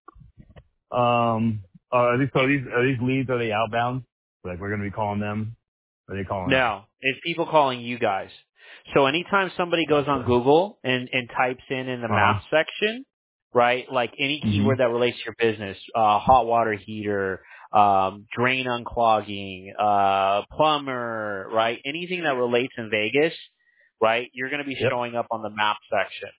um, are these, so these, are these leads, are they outbound? Like we're going to be calling them? Are they calling us? No, it's people calling you guys. So anytime somebody goes on Gotcha. Google and, and types in in the Uh-huh. map section, right, like any hmm keyword that relates to your business, uh, hot water heater, um, drain unclogging, uh, plumber, right, anything that relates in Vegas, right, you're going to be Yep. showing up on the map section.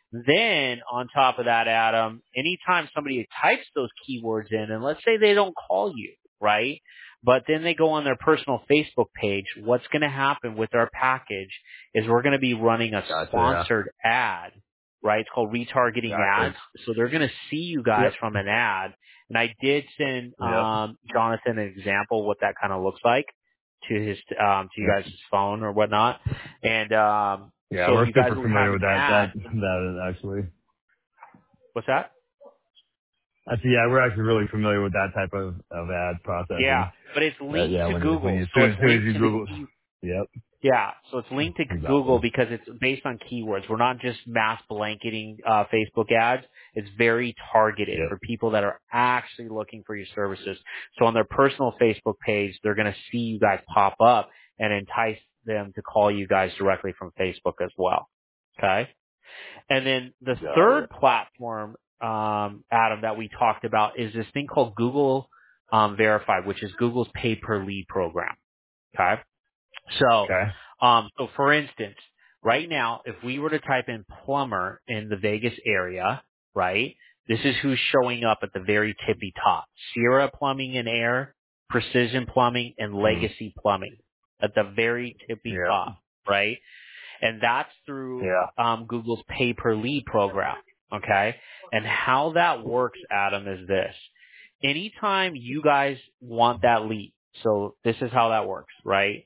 Then on top of that, Adam, anytime somebody types those keywords in, and let's say they don't call you, right? But then they go on their personal Facebook page, what's going to happen with our package is we're going to be running a Gotcha. Yeah. sponsored ad, right? It's called retargeting Gotcha. ads. So they're going to see you guys Yep. from an ad. And I did send Yep. um, Jonathan an example of what that kind of looks like to his um, to you Yep. guys' phone or whatnot. And um, Yeah, so we're you guys super will have familiar an with that, that, ad. that is actually. What's that? Actually, yeah, we're actually really familiar with that type of, of ad Yeah, processing. but it's Uh, linked yeah, to when you, when Google. you, as So soon it's as, soon as linked you to the Google. key. Yep. Yeah, so it's linked to Exactly. Google because it's based on keywords. We're not just mass blanketing uh, Facebook ads. It's very targeted Yep. for people that are actually looking for your services. So on their personal Facebook page, they're going to see you guys pop up and entice them to call you guys directly from Facebook as well. Okay? And then the Got third it. platform, um, Adam, that we talked about is this thing called Google um, Verified, which is Google's pay per lead program. Okay, so Okay. um, so for instance, right now, if we were to type in plumber in the Vegas area, right, this is who's showing up at the very tippy top: Sierra Plumbing and Air, Precision Plumbing, and Mm. Legacy Plumbing at the very tippy Yeah. top, right? And that's through Yeah. um, Google's pay per lead program. Okay, and how that works, Adam, is this: anytime you guys want that lead, so this is how that works, right?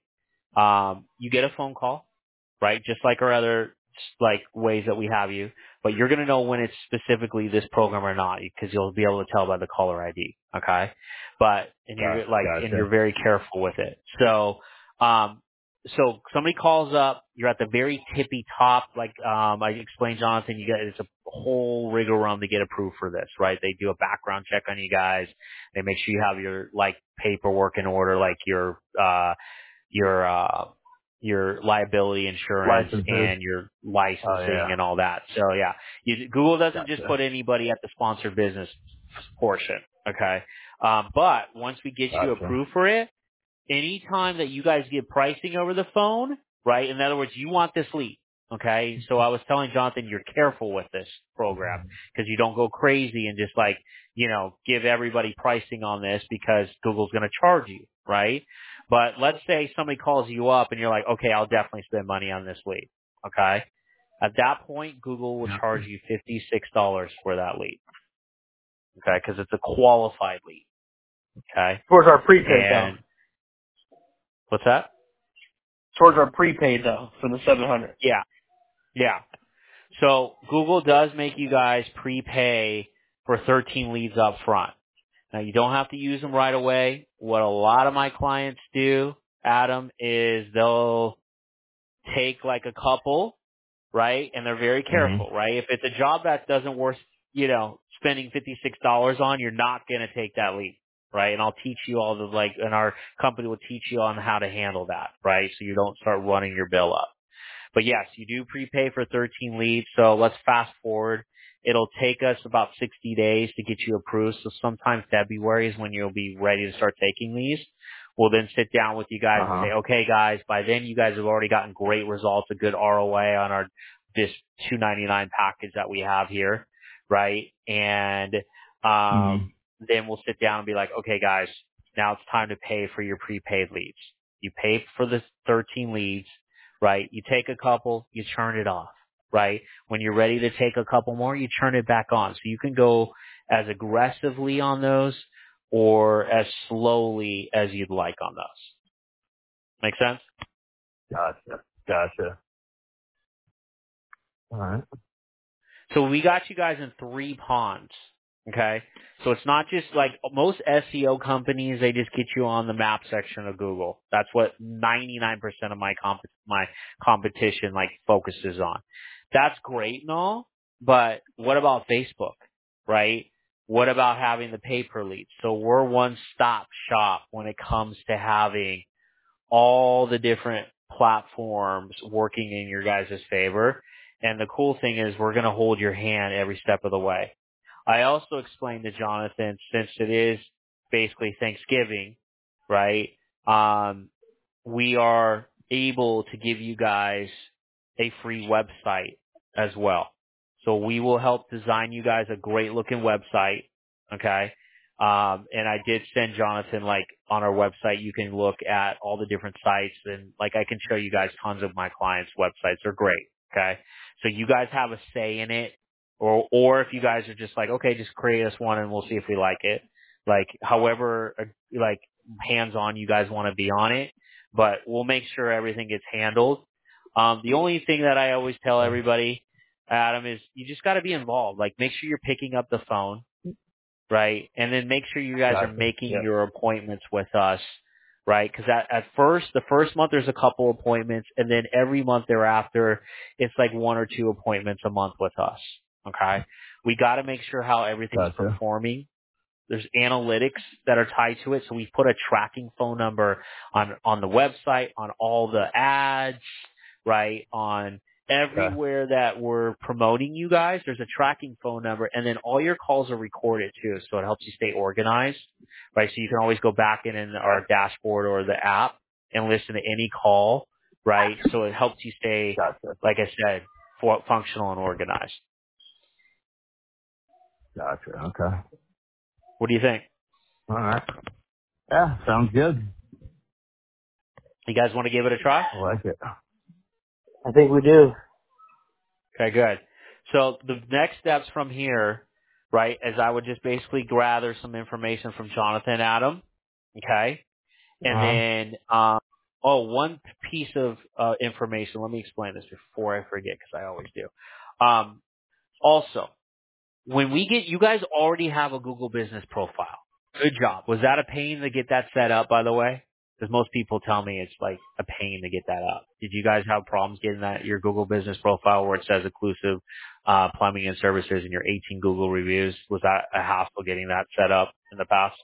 Um, you get a phone call, right? Just like our other like ways that we have you, but you're going to know when it's specifically this program or not because you'll be able to tell by the caller I D. Okay, but and Got, you're like and you're gotcha. very careful with it. So, um, so somebody calls up, you're at the very tippy top. Like um, I explained, Jonathan, you got it's a whole rigmarole to get approved for this, right? They do a background check on you guys. They make sure you have your like paperwork in order, like your uh your uh your liability insurance Licenses. and your Oh licensing yeah. and all that. So yeah, you, Google doesn't just Gotcha. put anybody at the sponsored business portion. Okay. Um, but once we get you Gotcha. approved for it, anytime that you guys get pricing over the phone, right? In other words, you want this lead. Okay. So I was telling Jonathan, you're careful with this program because you don't go crazy and just like, you know, give everybody pricing on this because Google's going to charge you, right? But let's say somebody calls you up and you're like, okay, I'll definitely spend money on this lead. Okay. At that point, Google will Yeah. charge you fifty-six dollars for that lead. Okay. Cause it's a qualified lead. Okay. Towards our prepaid though. And what's that? Towards our prepaid though for the seven hundred. Yeah. Yeah. So Google does make you guys prepay for thirteen leads up front. Now you don't have to use them right away. What a lot of my clients do, Adam, is they'll take like a couple, right? And they're very hmm careful, right? If it's a job that doesn't worth, you know, spending fifty-six dollars on, you're not going to take that lead. right? And I'll teach you all the, like, and our company will teach you on how to handle that, right? So you don't start running your bill up. But yes, you do prepay for thirteen leads. So let's fast forward. It'll take us about sixty days to get you approved. So sometime February is when you'll be ready to start taking these. We'll then sit down with you guys and Uh-huh. say, okay, guys, by then you guys have already gotten great results, a good R O A on our this two ninety-nine package that we have here, right? And Mm-hmm. um, then we'll sit down and be like, okay, guys, now it's time to pay for your prepaid leads. You pay for the thirteen leads, right? You take a couple, you turn it off, right? When you're ready to take a couple more, you turn it back on. So you can go as aggressively on those or as slowly as you'd like on those. Make sense? Gotcha. Gotcha. All right. So we got you guys in three ponds. Okay. So it's not just like most S E O companies, they just get you on the map section of Google. That's what ninety-nine percent of my comp- my competition like focuses on. That's great and all, but what about Facebook, right? What about having the pay per lead? So we're one stop shop when it comes to having all the different platforms working in your guys' favor. And the cool thing is we're going to hold your hand every step of the way. I also explained to Jonathan, since it is basically Thanksgiving, right, um, we are able to give you guys a free website as well. So we will help design you guys a great looking website, okay? Um, and I did send Jonathan, like, on our website, you can look at all the different sites and, like, I can show you guys tons of my clients' websites. They're great, okay? So you guys have a say in it, or, or if you guys are just like, okay, just create us one and we'll see if we like it. Like, however, uh, like, hands-on you guys want to be on it, but we'll make sure everything gets handled. Um, the only thing that I always tell everybody, Adam, is you just got to be involved. Like, make sure you're picking up the phone, right? And then make sure you guys are Gotcha. making Yep. your appointments with us, right? Because at, at first, the first month there's a couple appointments, and then every month thereafter, it's like one or two appointments a month with us. Okay, we got to make sure how everything's Gotcha. performing. There's analytics that are tied to it, so we put a tracking phone number on on the website, on all the ads, right? On Okay. everywhere that we're promoting you guys, there's a tracking phone number, and then all your calls are recorded too, so it helps you stay organized, right? So you can always go back in, in our dashboard or the app and listen to any call, right? So it helps you stay, Gotcha. like I said, for, functional and organized. Gotcha. Okay. What do you think? All right. Yeah, sounds good. You guys want to give it a try? I like it. I think we do. Okay, good. So the next steps from here, right, is I would just basically gather some information from Jonathan Adam, okay? And Uh-huh. then, um, oh, one piece of uh, information. Let me explain this before I forget, because I always do. Um, also, when we get, you guys already have a Google Business profile. Good job. Was that a pain to get that set up, by the way? Because most people tell me it's like a pain to get that up. Did you guys have problems getting that, your Google Business profile where it says exclusive uh, plumbing and services and your eighteen Google reviews? Was that a hassle getting that set up in the past?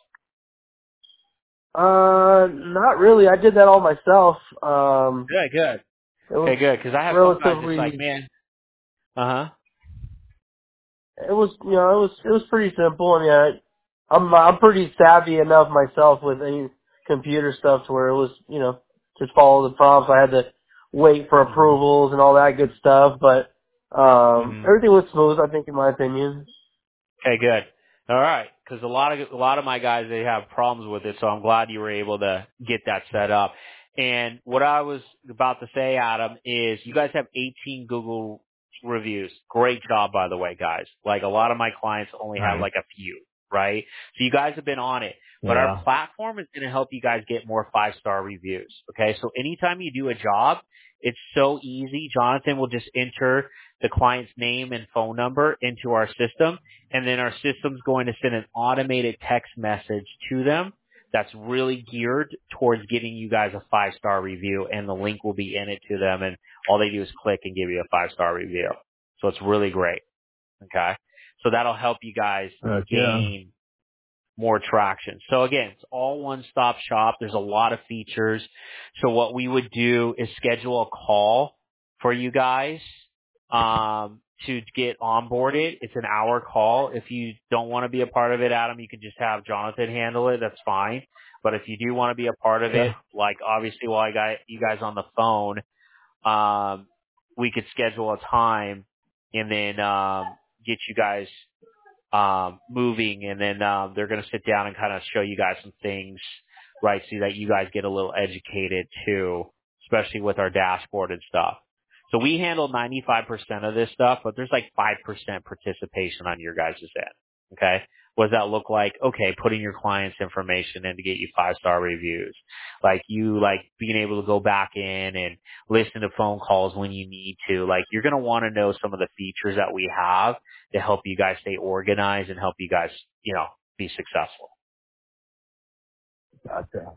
Uh, not really. I did that all myself. Um, Good, good. it was Okay, good. Because I have some guys that's like, relatively, man, uh-huh. it was, you know, it was, it was pretty simple. And yeah, I'm, I'm pretty savvy enough myself with any computer stuff to where it was, you know, just follow the prompts. I had to wait for hmm approvals and all that good stuff, but, um, hmm everything was smooth, I think, in my opinion. Okay, good. All right, because a lot of a lot of my guys they have problems with it, so I'm glad you were able to get that set up. And what I was about to say, Adam, is you guys have eighteen Google reviews. Great job, by the way, guys. Like a lot of my clients only have Nice. like a few, right? So you guys have been on it. But our Yeah. platform is going to help you guys get more five-star reviews. Okay, so anytime you do a job, it's so easy. Jonathan will just enter the client's name and phone number into our system, and then our system's going to send an automated text message to them that's really geared towards getting you guys a five-star review, and the link will be in it to them, and all they do is click and give you a five-star review. So it's really great, okay? So that'll help you guys Heck yeah. gain more traction. So again, it's all one-stop shop. There's a lot of features. So what we would do is schedule a call for you guys um, to get onboarded. It's an hour call. If you don't want to be a part of it, Adam, you can just have Jonathan handle it. That's fine. But if you do want to be a part of it, Yeah. like obviously while I got you guys on the phone, um, we could schedule a time and then um, get you guys um, moving, and then um, they're going to sit down and kind of show you guys some things, right, so that you guys get a little educated too, especially with our dashboard and stuff. So we handle ninety-five percent of this stuff, but there's like five percent participation on your guys' end, okay? What does that look like? Okay, putting your client's information in to get you five-star reviews. Like you, like being able to go back in and listen to phone calls when you need to. Like you're going to want to know some of the features that we have to help you guys stay organized and help you guys, you know, be successful. Gotcha.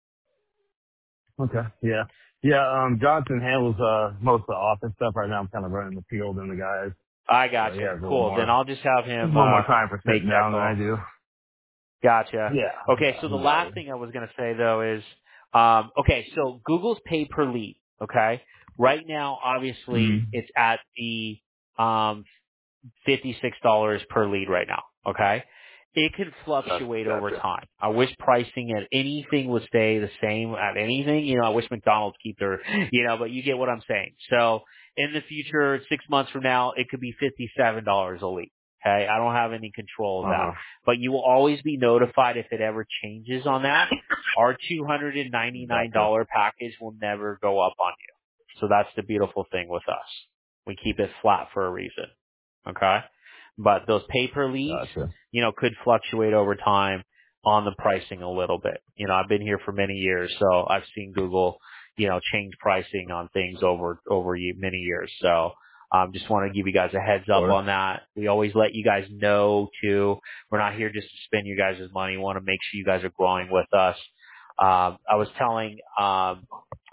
Okay. Yeah. Yeah. Um, Johnson handles uh most of the office stuff right now. I'm kind of running the field and the guys. I So he gotcha. has a little Cool. Then more, I'll just have a him little uh more time for make sitting that down than I call. do. Gotcha. Yeah. Okay, Yeah. so the He's got last it. thing I was going to say though is, um, okay, so Google's pay per lead. Okay, right now, obviously, Mm. it's at the um, fifty-six dollars per lead right now. Okay. It can fluctuate over Gotcha. time. I wish pricing at anything would stay the same at anything. You know, I wish McDonald's keep their, you know, but you get what I'm saying. So in the future, six months from now, it could be fifty-seven dollars a lead. Okay. I don't have any control of Uh that, huh. but you will always be notified if it ever changes on that. Our two hundred ninety-nine Gotcha. dollars package will never go up on you. So that's the beautiful thing with us. We keep it flat for a reason. Okay. But those pay per leads, Gotcha. you know, could fluctuate over time on the pricing a little bit. You know, I've been here for many years, so I've seen Google, you know, change pricing on things over, over ye- many years. So, um, just want to give you guys a heads Of up course. on that. We always let you guys know too. We're not here just to spend you guys' money. We want to make sure you guys are growing with us. Um, I was telling, um,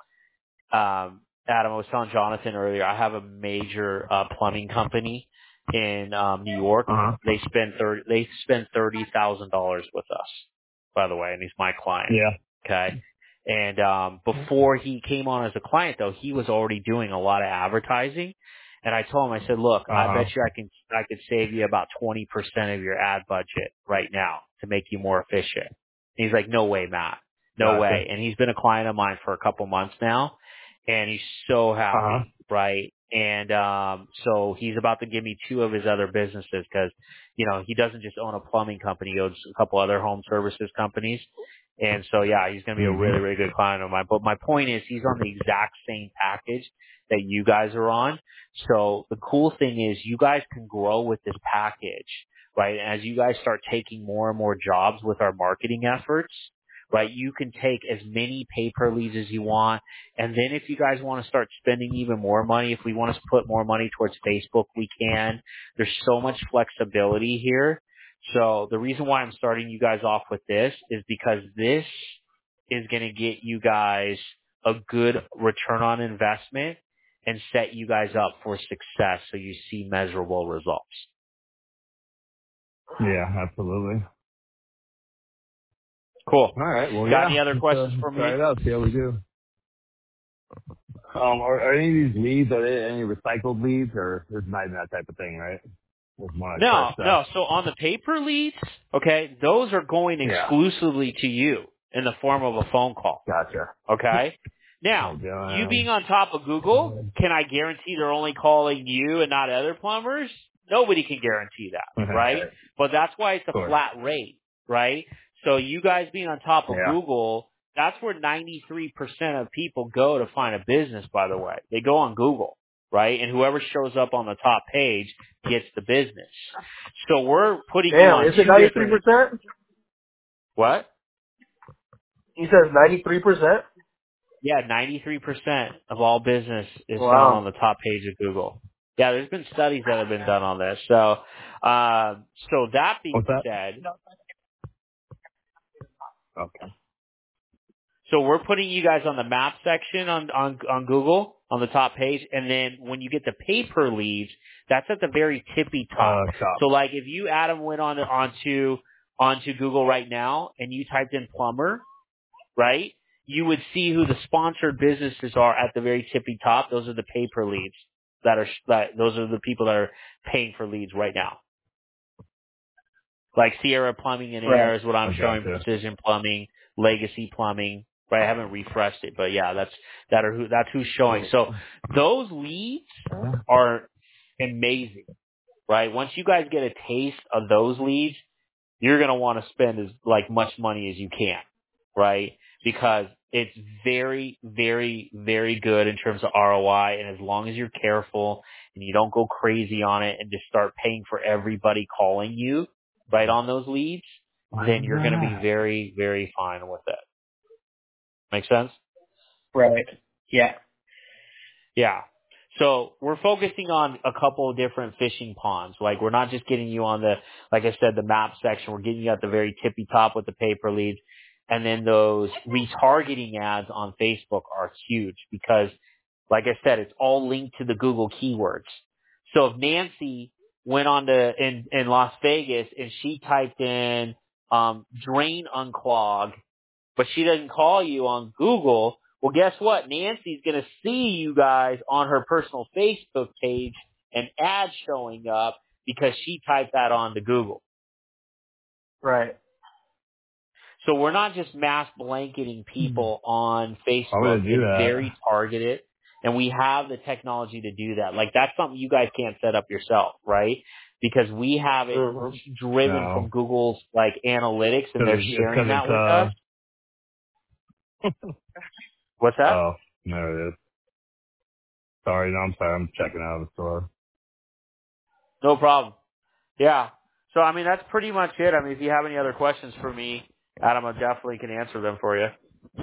um, Adam, I was telling Jonathan earlier, I have a major uh, plumbing company in um, New York. Uh huh. They spend thirty. They spend thirty thousand dollars with us, by the way, and he's my client. Yeah. Okay, and um, before he came on as a client, though, he was already doing a lot of advertising. And I told him, I said, look, Uh I huh. bet you I can I could save you about twenty percent of your ad budget right now to make you more efficient. And he's like, no way, Matt, no Gotcha. way. And he's been a client of mine for a couple months now, and he's so Uh huh. happy, right? And um so he's about to give me two of his other businesses because, you know, he doesn't just own a plumbing company, he owns a couple other home services companies. And so yeah, he's gonna be a really, Mhm. really good client of mine. But my point is he's on the exact same package that you guys are on. So the cool thing is you guys can grow with this package, right? As you guys start taking more and more jobs with our marketing efforts, right? You can take as many pay per leads as you want. And then if you guys want to start spending even more money, if we want to put more money towards Facebook, we can. There's so much flexibility here. So the reason why I'm starting you guys off with this is because this is going to get you guys a good return on investment and set you guys up for success so you see measurable results. Yeah. Absolutely. Cool. All right. Well, Got any yeah. other Let's, uh, questions let's for try me? it out. See how we do. Um, are, are any of these leads, are they any recycled leads, or it's not even that type of thing, right? It's more like fresh No, stuff. no. So on the paper leads, okay, those are going Yeah. exclusively to you in the form of a phone call. Gotcha. Okay? Now, Like, you being um, on top of Google, can I guarantee they're only calling you and not other plumbers? Nobody can guarantee that, right? right. But that's why it's Of a course. flat rate, right? So you guys being on top of Yeah. Google, that's where ninety-three percent of people go to find a business, by the way. They go on Google, right? And whoever shows up on the top page gets the business. So we're putting you Damn, on is it two ninety-three different, percent? what? He says ninety-three percent? Yeah, ninety-three percent of all business is found on Wow. the top page of Google. Yeah, there's been studies that have been done on this. So, uh, so that being What's that? said, Okay. so we're putting you guys on the map section on, on, on Google on the top page. And then when you get the paper leads, that's at the very tippy top. Uh, shop. So like if you, Adam, went on onto onto Google right now and you typed in plumber, right, you would see who the sponsored businesses are at the very tippy top. Those are the pay per leads that are that those are the people that are paying for leads right now. Like Sierra Plumbing and Air Right. is what I'm I showing. gotcha. Precision Plumbing, Legacy Plumbing. Right, I haven't refreshed it, but yeah, that's that are who that's who's showing. So those leads are amazing, right? Once you guys get a taste of those leads, you're gonna want to spend as like much money as you can, right? Because it's very, very, very good in terms of R O I, and as long as you're careful and you don't go crazy on it and just start paying for everybody calling you right on those leads, then you're gonna be very, very fine with it. Make sense? Right. Yeah. Yeah. So we're focusing on a couple of different fishing ponds. Like we're not just getting you on the, like I said, the map section. We're getting you at the very tippy top with the pay-per leads. And then those retargeting ads on Facebook are huge because, like I said, it's all linked to the Google keywords. So if Nancy went on to, in, in Las Vegas and she typed in, um, drain unclog, but she doesn't call you on Google, well, guess what? Nancy's going to see you guys on her personal Facebook page and ads showing up because she typed that onto Google. Right. So we're not just mass blanketing people on Why would Facebook. I do It's that? very targeted, and we have the technology to do that. Like, that's something you guys can't set up yourself, right? Because we have it Mm-hmm. driven No. from Google's, like, analytics, and Cause they're it's, it's sharing cause that it's, with us. What's uh, that? oh, there it is. Sorry, no, I'm sorry. I'm checking out of the store. No problem. Yeah. So, I mean, that's pretty much it. I mean, if you have any other questions for me, Adam, I definitely can answer them for you.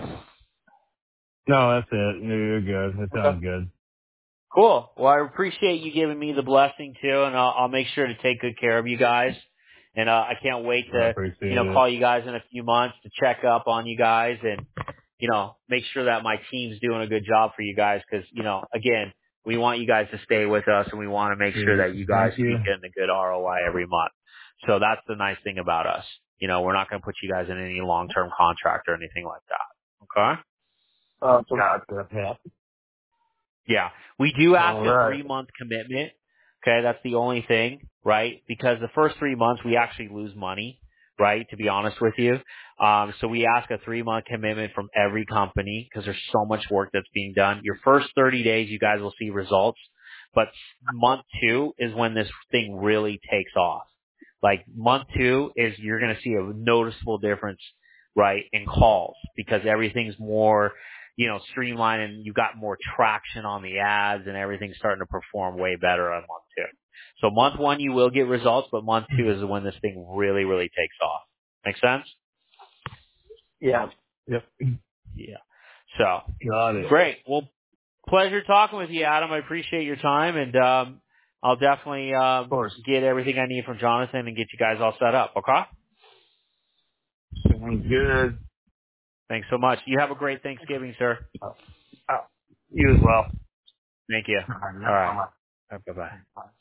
No, that's it. You're good. It Okay. sounds good. Cool. Well, I appreciate you giving me the blessing too, and I'll, I'll make sure to take good care of you guys. And uh, I can't wait I to, you appreciate know, it. call you guys in a few months to check up on you guys and, you know, make sure that my team's doing a good job for you guys. Because, you know, again, we want you guys to stay with us, and we want to make sure Sweet. that you guys Thank you. keep getting a good R O I every month. So that's the nice thing about us. You know, we're not going to put you guys in any long-term contract or anything like that. Okay? Awesome. Gotcha. Yeah. Yeah. We do ask All a right. three month commitment. Okay. That's the only thing, right? Because the first three months we actually lose money, right? To be honest with you. Um, so we ask a three month commitment from every company because there's so much work that's being done. Your first thirty days, you guys will see results, but month two is when this thing really takes off. Like month two is you're going to see a noticeable difference, right, in calls because everything's more, you know, streamlined and you got more traction on the ads and everything's starting to perform way better on month two. So month one you will get results, but month two is when this thing really, really takes off. Make sense? Yeah. Yep. Yeah. So Got it. great. Well, pleasure talking with you, Adam. I appreciate your time, and um, I'll definitely Of um, course. get everything I need from Jonathan and get you guys all set up. Okay? Sounds good. Thanks so much. You have a great Thanksgiving, sir. Uh, uh, you as well. Thank you. All right. Bye bye.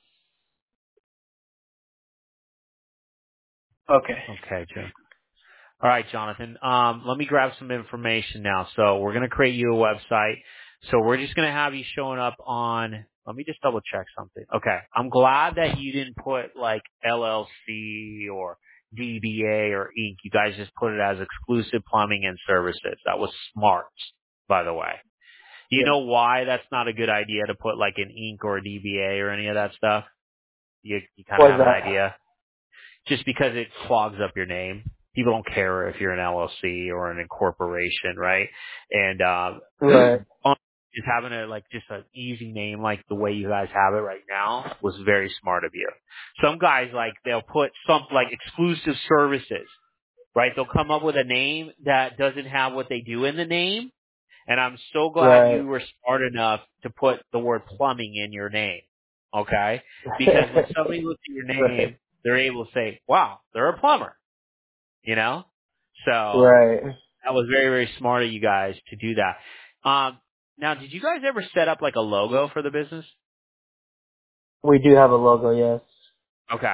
Okay. Okay, Joe. All right, Jonathan. Um, let me grab some information now. So we're going to create you a website. So we're just going to have you showing up on, let me just double check something. Okay. I'm glad that you didn't put like L L C or D B A or Inc. You guys just put it as exclusive plumbing and services. That was smart, by the way. You Yeah. know why that's not a good idea to put like an Inc or a D B A or any of that stuff? You, you kind of What's have an that? idea? Just because it clogs up your name. People don't care if you're an L L C or an incorporation, right? And um, Right. just having a like just an easy name like the way you guys have it right now was very smart of you. Some guys like they'll put some like exclusive services, right? They'll come up with a name that doesn't have what they do in the name. And I'm so glad you Right. were smart enough to put the word plumbing in your name, okay? Because when somebody looks at your Right. name, they're able to say, wow, they're a plumber, you know? So Right. that was very, very smart of you guys to do that. Um, now, did you guys ever set up like a logo for the business? We do have a logo, yes. Okay.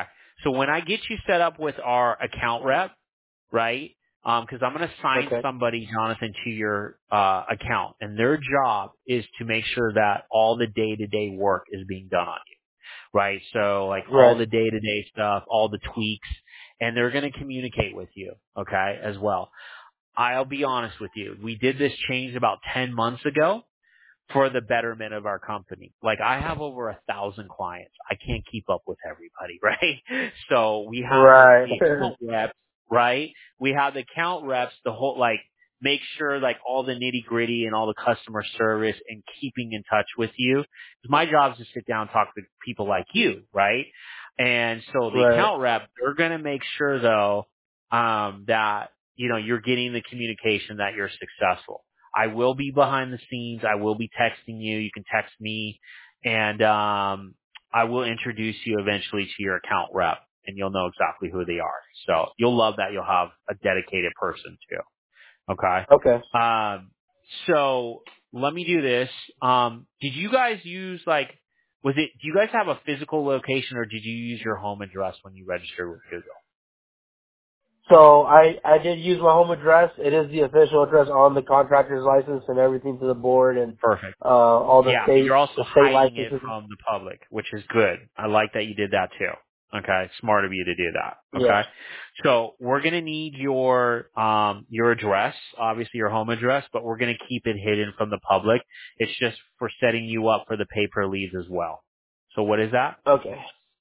So when I get you set up with our account rep, right? Um, cause I'm going to assign Okay. somebody, Jonathan, to your, uh, account, and their job is to make sure that all the day-to-day work is being done on you, right? So like all Right. the day-to-day stuff, all the tweaks, and they're going to communicate with you, okay, as well. I'll be honest with you. We did this change about ten months ago for the betterment of our company. Like I have over a thousand clients. I can't keep up with everybody, right? So we have the, Right. the account reps, right? We have the account reps, the whole, like, make sure like all the nitty gritty and all the customer service and keeping in touch with you. 'Cause my job is to sit down and talk to people like you, right? And so the Right. account rep, they're going to make sure though, um, that, you know, you're getting the communication that you're successful. I will be behind the scenes. I will be texting you. You can text me, and um, I will introduce you eventually to your account rep, and you'll know exactly who they are. So you'll love that. You'll have a dedicated person too. Okay. Okay. Um, so let me do this. Um, did you guys use like? Was it? Do you guys have a physical location, or did you use your home address when you registered with Google? So I I did use my home address. It is the official address on the contractor's license and everything to the board and Perfect. uh all the Yeah, but state you're also the state hiding it licenses. from the public, which is good. I like that you did that too. Okay, smart of you to do that. Yes. Okay, so we're gonna need your um your address, obviously your home address, but we're gonna keep it hidden from the public. It's just for setting you up for the pay per leads as well. So what is that? Okay.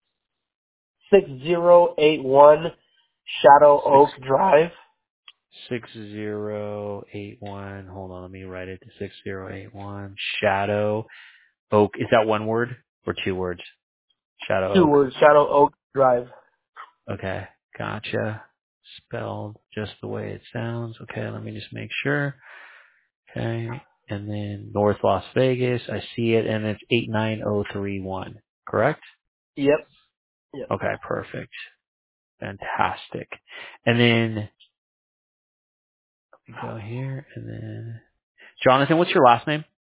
Six zero eight one Shadow Six Oak Drive. six zero eight one. Hold on, let me write it. Six zero eight one Shadow Oak. Is that one word or two words? Shadow Two Oak. words, Shadow Oak Drive. Okay, gotcha. Spelled just the way it sounds. Okay, let me just make sure. Okay, and then North Las Vegas, I see it, and it's eight nine zero three one, correct? Yep. Yep. Okay, perfect. Fantastic. And then, let me go here, and then, Jonathan, what's your last name?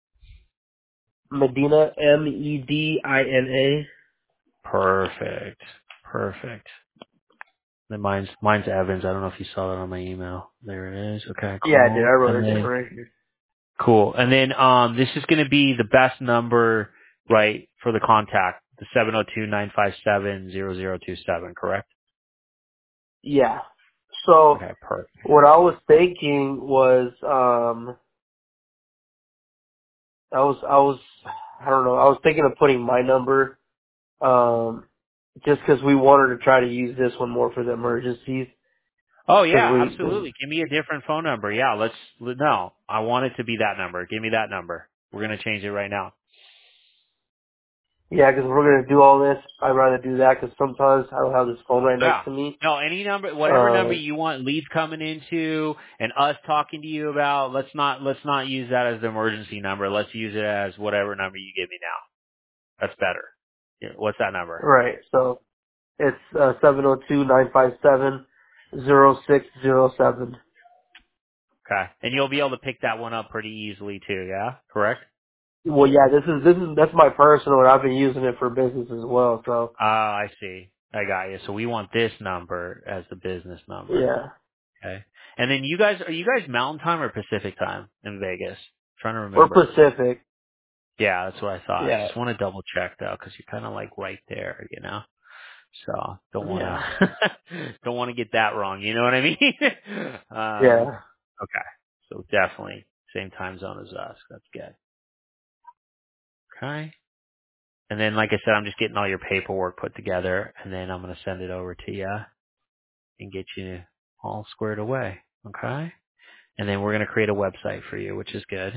Medina M E D I N A. Perfect. Perfect. Then mine's, mine's Evans. I don't know if you saw that on my email. There it is. Okay, Yeah, I did. I cool. wrote And it down then, right here. cool. And then um this is going to be the best number, right, for the contact, the seven oh two, nine five seven, zero zero two seven, correct? Yeah. So Okay, perfect. what I was thinking was um I was I was I don't know, I was thinking of putting my number um just because we wanted to try to use this one more for the emergencies Oh because yeah, we cause, absolutely. Give me a different phone number. Yeah, let's, no, I want it to be that number. Give me that number. We're going to change it right now. yeah because we're gonna do all this I'd rather do that because sometimes I don't have this phone right Yeah. next to me. No, any number, whatever number Um you want leads coming into and us talking to you about, let's not, let's not use that as the emergency number. Let's use it as whatever number you give me now. That's better. Yeah, what's that number? right so it's uh seven oh two nine five seven zero six zero seven. Okay. And you'll be able to pick that one up pretty easily too, yeah? Correct? Well, yeah, this is this is that's my personal, and I've been using it for business as well. So Ah, I see. I got you. So we want this number as the business number. yeah, Okay. And then you guys, are you guys Mountain Time or Pacific Time in Vegas? trying to or remember. Pacific. Yeah, that's what I thought. I Yeah, just want to double check though, because you're kind of like right there, you know? So don't want yeah, to, don't want to get that wrong. You know what I mean? um, yeah. okay. So definitely same time zone as us. That's good. Okay. And then, like I said, I'm just getting all your paperwork put together, and then I'm going to send it over to you and get you all squared away. Okay? And then we're going to create a website for you, which is good.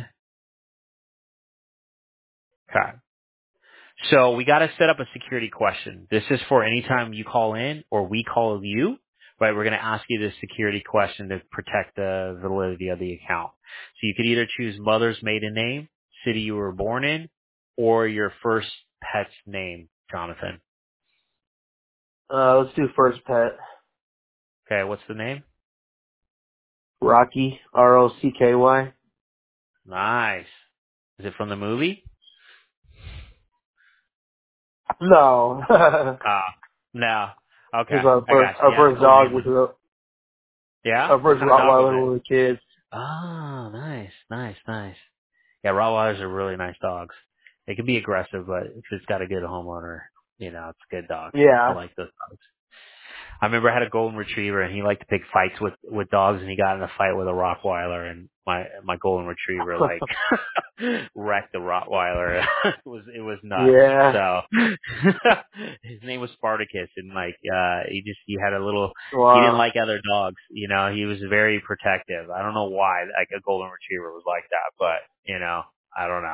Okay. So we got to set up a security question. This is for any time you call in or we call you, right? We're going to ask you this security question to protect the validity of the account. So you could either choose mother's maiden name, city you were born in, or your first pet's name, Jonathan. Uh, let's do first pet. Okay, what's the name? Rocky, R O C K Y. Nice. Is it from the movie? No. Ah, no. Okay, Because our I first got you. our Yeah, the first Golden dog was Retriever. a, Yeah? our What first kind of dog was Rottweiler when it? we were kids. Oh, nice, nice, nice. Yeah, Rottweilers are really nice dogs. They can be aggressive, but if it's got a good homeowner, you know, it's a good dog. I Yeah. like those dogs. I remember I had a golden retriever and he liked to pick fights with with dogs and he got in a fight with a Rottweiler and my my golden retriever like wrecked the Rottweiler. it was it was nuts. yeah. So his name was Spartacus and like uh he just he had a little he didn't Wow. like other dogs, you know, he was very protective. I don't know why like a golden retriever was like that, but you know, I don't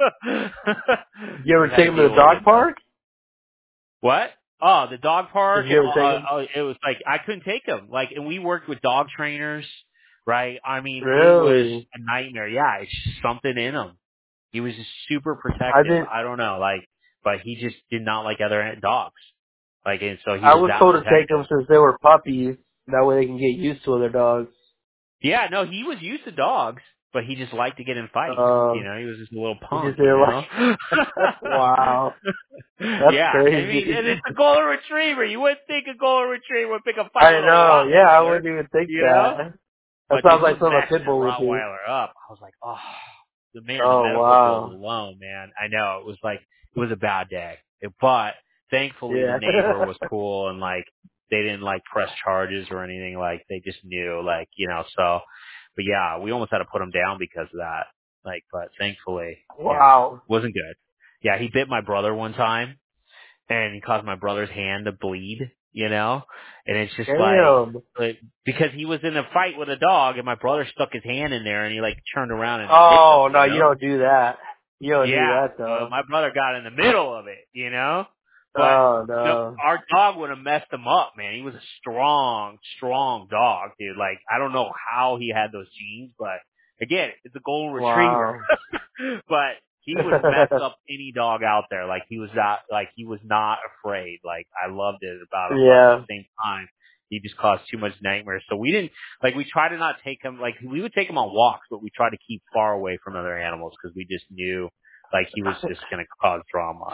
know. Did you ever he had take to him to deal the with dog it though. park? What? Oh, the dog Did park you and ever take uh, him? oh, it was like I couldn't take him. Like, and we worked with dog trainers, right? I mean, it was Really? a nightmare. Yeah, it's just something in him. He was just super I protective. didn't. I don't know, like, but he just did not like other dogs. Like, and so he I was was that told to take them protective. since they were puppies. That way they can get used to other dogs. Yeah, no, he was used to dogs, but he just liked to get in fights. You Um, know, he was just a little he just punk. You didn't know. like. Wow, that's Yeah, I mean, crazy. and it's a golden retriever. You wouldn't think a golden retriever would pick a fight I with a know. Yeah, I Rottweiler, wouldn't even think you know? that. That But sounds this like was something a messing pit a bull would do. Rottweiler up. I was like, oh, the man, the Oh medical bills wow. alone, man. I know it was like it was a bad day, but thankfully the Yeah. neighbor was cool and like they didn't like press charges or anything. Like they just knew, like you know. So, but yeah, we almost had to put him down because of that. Like, but thankfully, yeah, wow. wasn't good. Yeah, he bit my brother one time and he caused my brother's hand to bleed, you know? And it's just like, Damn. like because he was in a fight with a dog and my brother stuck his hand in there and he like turned around and bit them, Oh no, you you know? don't do that. You don't do Yeah. that So though. my brother got in the middle of it, you know? But Oh no, no. our dog would have messed him up, man. He was a strong, strong dog, dude. Like, I don't know how he had those genes, but again, it's a golden retriever. Wow. but he would mess up any dog out there. Like he was not, like he was not afraid. Like I loved it about him, but at yeah. the same time, he just caused too much nightmares. So we didn't, like we try to not take him, like we would take him on walks, but we try to keep far away from other animals because we just knew like he was just going to cause drama.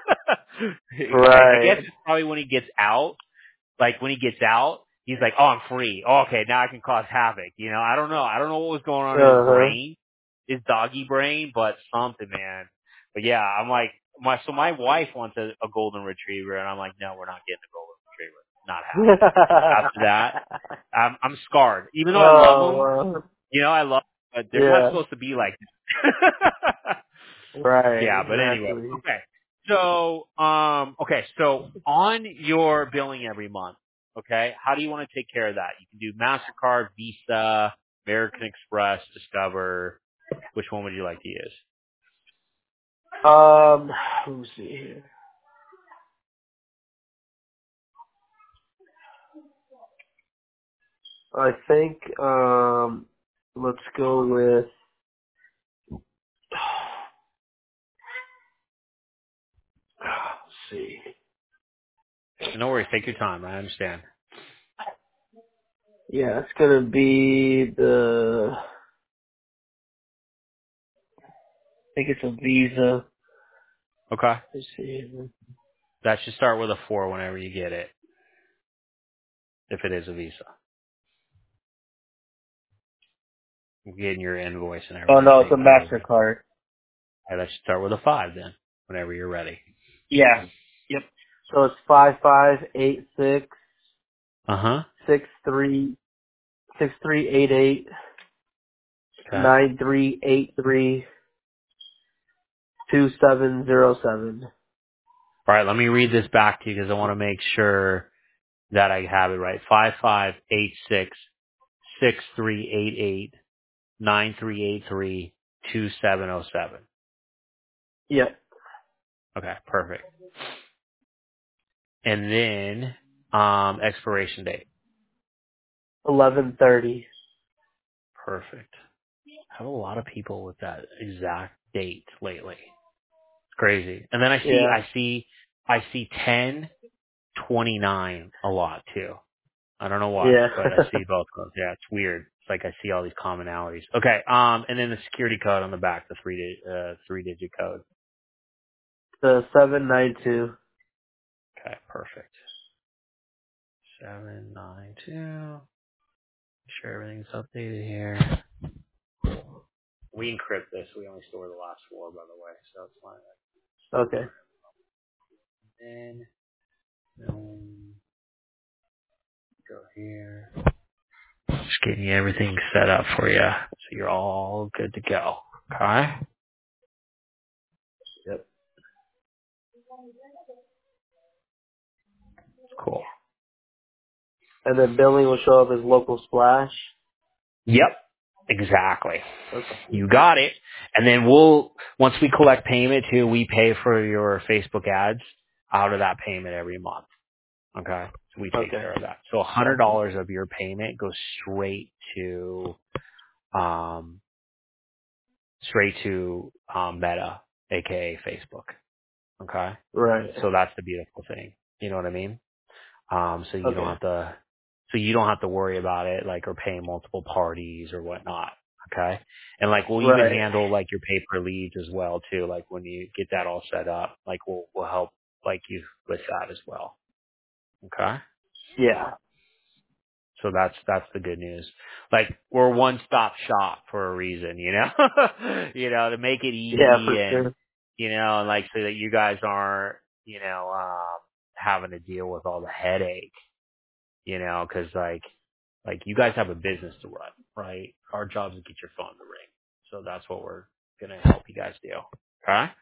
I, I guess Right. it's probably when he gets out, like when he gets out, he's like, oh, I'm free. Oh, okay, now I can cause havoc. You know, I don't know. I don't know what was going on in his Uh huh. brain, his doggy brain, but something, man. But yeah, I'm like, my so my wife wants a, a golden retriever, and I'm like, no, we're not getting a golden retriever. Not happening. After that, I'm I'm scarred. Even though I love oh them, well. you know, I love, them, but they're not Yeah. supposed to be like that. Right. Yeah, but anyway. Exactly. Okay. So, um, okay, so on your billing every month, okay, how do you want to take care of that? You can do MasterCard, Visa, American Express, Discover. Which one would you like to use? Um. Let me see here. I think. Um. Let's go with. Let's see. No worries, take your time. I understand. Yeah, it's gonna be the. I think it's a Visa. Okay. Let's see. That should start with a four whenever you get it, if it is a Visa. Getting your invoice and Oh everything no, it's a paid for. Mastercard. Okay, that should start with a five then, whenever you're ready. Yeah. Yep. So it's five five eight six Uh huh. six three six three eight eight Okay. nine three eight three two seven zero seven. All right, let me read this back to you because I want to make sure that I have it right. Five five eight six six three eight eight nine three eight three two seven zero seven. Yep. Okay, perfect. And then um, expiration date. Eleven thirty. Perfect. I have a lot of people with that exact date lately. It's crazy. And then I see Yeah. I see I see ten twenty nine a lot too. I don't know why, Yeah. but I see both of them. Yeah, it's weird. It's like I see all these commonalities. Okay, um, and then the security code on the back, the three di- uh, three digit code. the seven nine two. Okay, perfect. seven nine two. Sure everything's updated here. We encrypt this. We only store the last four, by the way, so it's fine. Okay. Then, um, go here. Just getting everything set up for you, so you're all good to go. Okay? Yep. Cool. And then billing will show up as local splash. Yep. Exactly. Okay. You got it. And then we'll, once we collect payment too, we pay for your Facebook ads out of that payment every month. Okay? So we take Okay. care of that. So one hundred dollars of your payment goes straight to, um, straight to, um, Meta, aka Facebook. Okay? Right. So that's the beautiful thing. You know what I mean? Um, so you don't Okay. have to, so you don't have to worry about it, like, or paying multiple parties or whatnot. Okay. And like, we'll even Right. handle like your pay per leads as well too. Like when you get that all set up, like we'll, we'll help like you with that as well. Okay. Yeah. So that's, that's the good news. Like we're one stop shop for a reason, you know, you know, to make it Yeah, for easy and, sure. you know, and like so that you guys aren't, you know, um, having to deal with all the headache. You know, cause like, like you guys have a business to run, right? Our job is to get your phone to ring. So that's what we're going to help you guys do. Okay?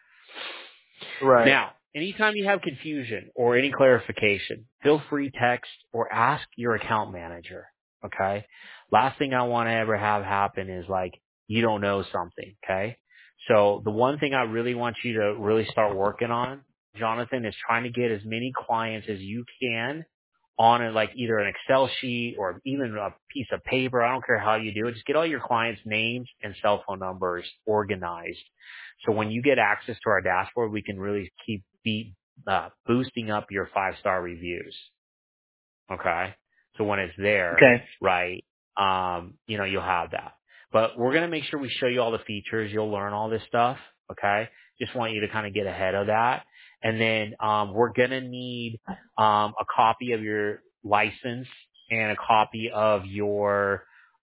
Right. Now, anytime you have confusion or any clarification, feel free to text or ask your account manager. Okay? Last thing I want to ever have happen is like, you don't know something. Okay? So the one thing I really want you to really start working on, Jonathan, is trying to get as many clients as you can on a, like either an Excel sheet or even a piece of paper. I don't care how you do it. Just get all your clients' names and cell phone numbers organized. So when you get access to our dashboard, we can really keep beat, uh, boosting up your five-star reviews. Okay. So when it's there, Okay. right, um, you know, you'll have that. But we're going to make sure we show you all the features. You'll learn all this stuff. Okay. Just want you to kind of get ahead of that. And then, um, we're going to need, um, a copy of your license and a copy of your,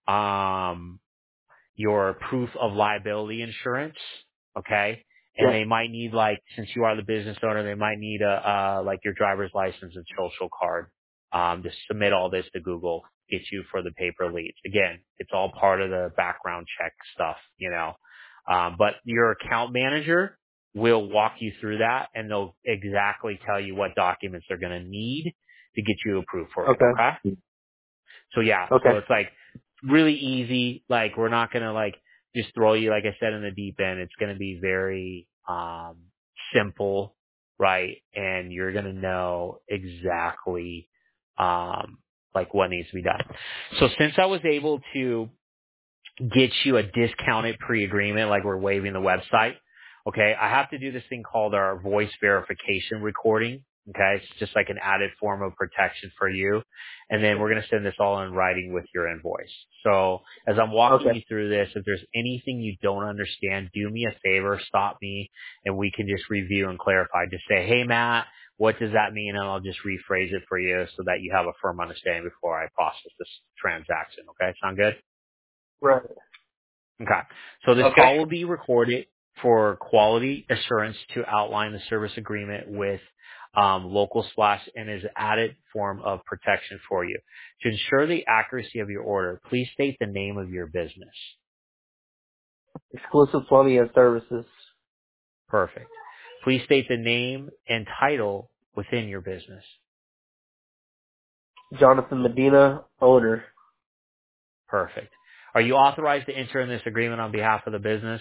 um, your proof of liability insurance, okay? And Yeah. they might need like, since you are the business owner, they might need a, uh, like your driver's license and social card, um, to submit all this to Google, get you for the paper leads. Again, it's all part of the background check stuff, you know. Um, but your account manager will walk you through that and they'll exactly tell you what documents they're going to need to get you approved for it, Okay. okay? So yeah, so Okay. it's like really easy. Like we're not gonna like just throw you, like I said, in the deep end. It's gonna be very um simple, right? And you're gonna know exactly um like what needs to be done. So since I was able to get you a discounted pre-agreement, like we're waiving the website. Okay, I have to do this thing called our voice verification recording. Okay, it's just like an added form of protection for you. And then we're going to send this all in writing with your invoice. So as I'm walking Okay. you through this, if there's anything you don't understand, do me a favor, stop me, and we can just review and clarify. Just say, hey, Matt, what does that mean? And I'll just rephrase it for you so that you have a firm understanding before I process this transaction. Okay, sound good? Right. Okay. So this Okay. call will be recorded for quality assurance to outline the service agreement with um, Local Splash and is an added form of protection for you. To ensure the accuracy of your order, please state the name of your business. Exclusive plumbing and services. Perfect. Please state the name and title within your business. Jonathan Medina, owner. Perfect. Are you authorized to enter in this agreement on behalf of the business?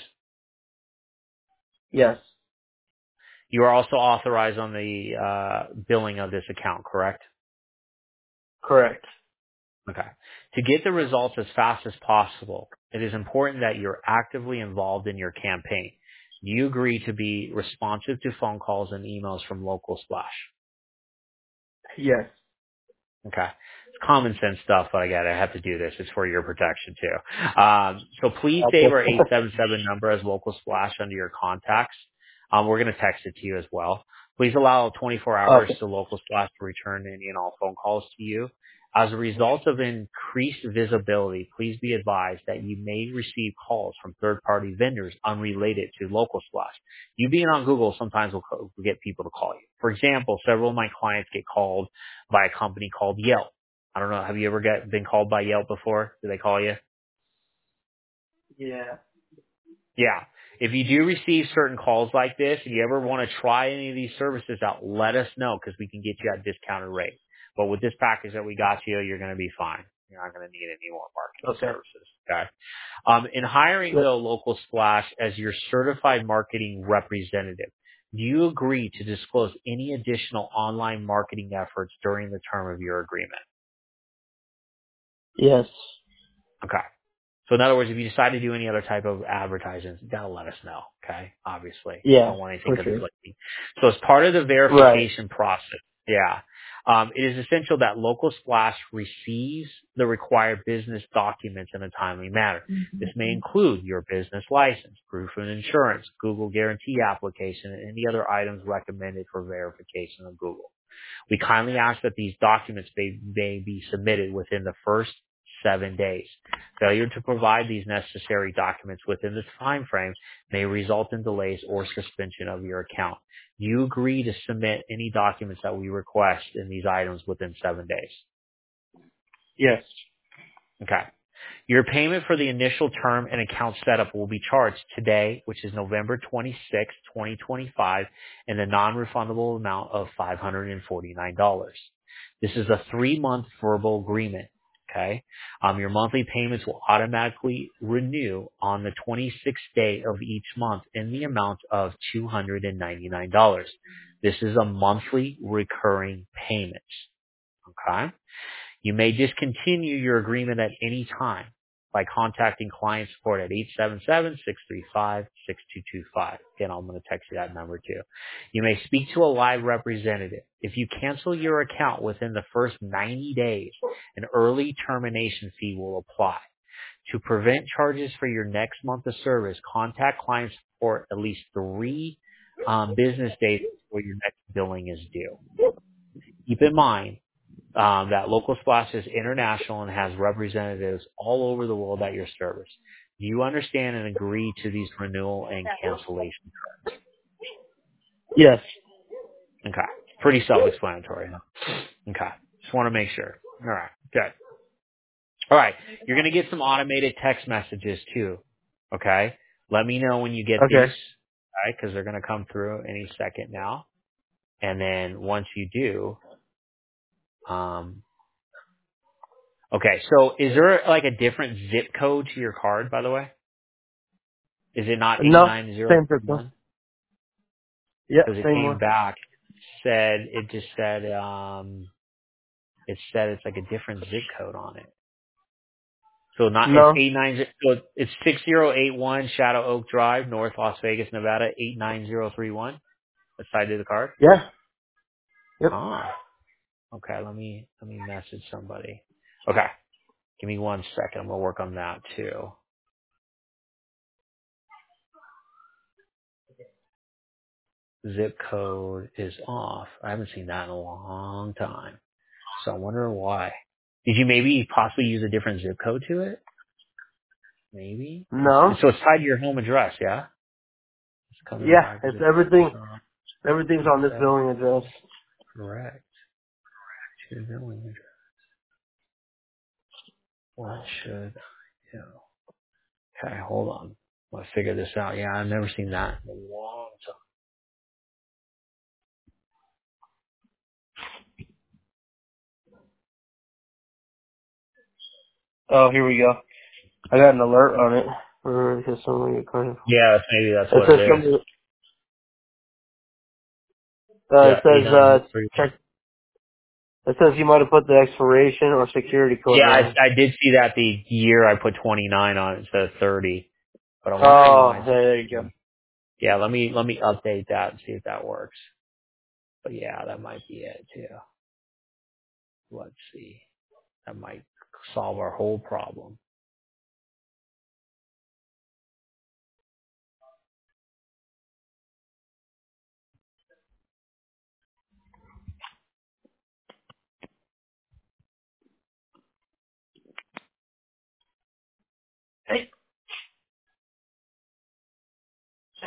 Yes. You are also authorized on the uh, billing of this account, correct? Correct. Okay. To get the results as fast as possible, it is important that you're actively involved in your campaign. Do you agree to be responsive to phone calls and emails from Local Splash? Yes. Okay. It's common sense stuff, but I got I have to do this. It's for your protection too. Um, so please save Okay. our eight seven seven number as Local Splash under your contacts. Um, we're going to text it to you as well. Please allow twenty-four hours Okay. to Local Splash to return any and all phone calls to you. As a result of increased visibility, please be advised that you may receive calls from third-party vendors unrelated to Local Splash. You being on Google sometimes will, co- will get people to call you. For example, several of my clients get called by a company called Yelp. I don't know. Have you ever get, been called by Yelp before? Do they call you? Yeah. Yeah. If you do receive certain calls like this, and you ever want to try any of these services out, let us know because we can get you at a discounted rate. But with this package that we got you, you're going to be fine. You're not going to need any more marketing Okay. services. Okay. Um, in hiring Yep. though Local Splash as your certified marketing representative, do you agree to disclose any additional online marketing efforts during the term of your agreement? Yes. Okay. So in other words, if you decide to do any other type of advertisements, you gotta let us know, okay? Obviously. Yeah, Don't want anything for sure. conflicting. So as part of the Right. verification process, yeah, um, it is essential that Local Splash receives the required business documents in a timely manner. This may include your business license, proof of insurance, Google Guarantee application, and any other items recommended for verification of Google. We kindly ask that these documents may, may be submitted within the first seven days. Failure to provide these necessary documents within this time frame may result in delays or suspension of your account. Do you agree to submit any documents that we request in these items within seven days? Yes. Okay. Your payment for the initial term and account setup will be charged today, which is November twenty-sixth, twenty twenty-five, in the non-refundable amount of five hundred forty-nine dollars. This is a three-month verbal agreement. Okay. Um, your monthly payments will automatically renew on the twenty-sixth day of each month in the amount of two hundred ninety-nine dollars. This is a monthly recurring payment. Okay. You may discontinue your agreement at any time by contacting client support at eight seven seven, six three five, six two two five. Again, I'm going to text you that number too. You may speak to a live representative. If you cancel your account within the first ninety days, an early termination fee will apply. To prevent charges for your next month of service, contact client support at least three um, business days before your next billing is due. Keep in mind, um, that Local Splash is international and has representatives all over the world at your service. Do you understand and agree to these renewal and cancellation terms? Yes. Okay. Pretty self-explanatory. Huh? Okay. Just want to make sure. All right. Good. All right. You're going to get some automated text messages too. Okay. Let me know when you get these. Okay. All right. Because they're going to come through any second now. And then once you do, um, okay. So is there like a different zip code to your card, by the way? Is it not No. Same person. eight nine zero one? Yep. Because it Same came one. back, said, it just said, um, it said it's like a different zip code on it. So not, it's No. eight nine zero, so it's six zero eight one Shadow Oak Drive, North Las Vegas, Nevada, eight nine zero three one. That's side of the card? Yeah. Yep. Ah, okay, let me, let me message somebody. Okay, give me one second. I'm going to work on that too. Zip code is off. I haven't seen that in a long time. So I wonder why. Did you maybe possibly use a different zip code to it? Maybe. No. It's, so it's tied to your home address, yeah? It's coming Yeah. back as It's a everything. uh, Everything's on this seven. billing address. Correct. To the billing address. What should I do? Okay, hold on. I'm gonna figure this out. Yeah, I've never seen that in a long time. Oh, here we go. I got an alert on it. For because someone get carded. Yeah, that's- maybe that's It what says it is. something. Uh, it Yeah, eight says nine uh, zero three. check. It says you might have put the expiration or security code Yeah, I, wrong. I did see that the year I put twenty-nine on it instead of thirty, but I'm wondering Oh, why it's. there you go. Yeah, let me let me update that and see if that works. But yeah, that might be it too. Let's see. That might solve our whole problem.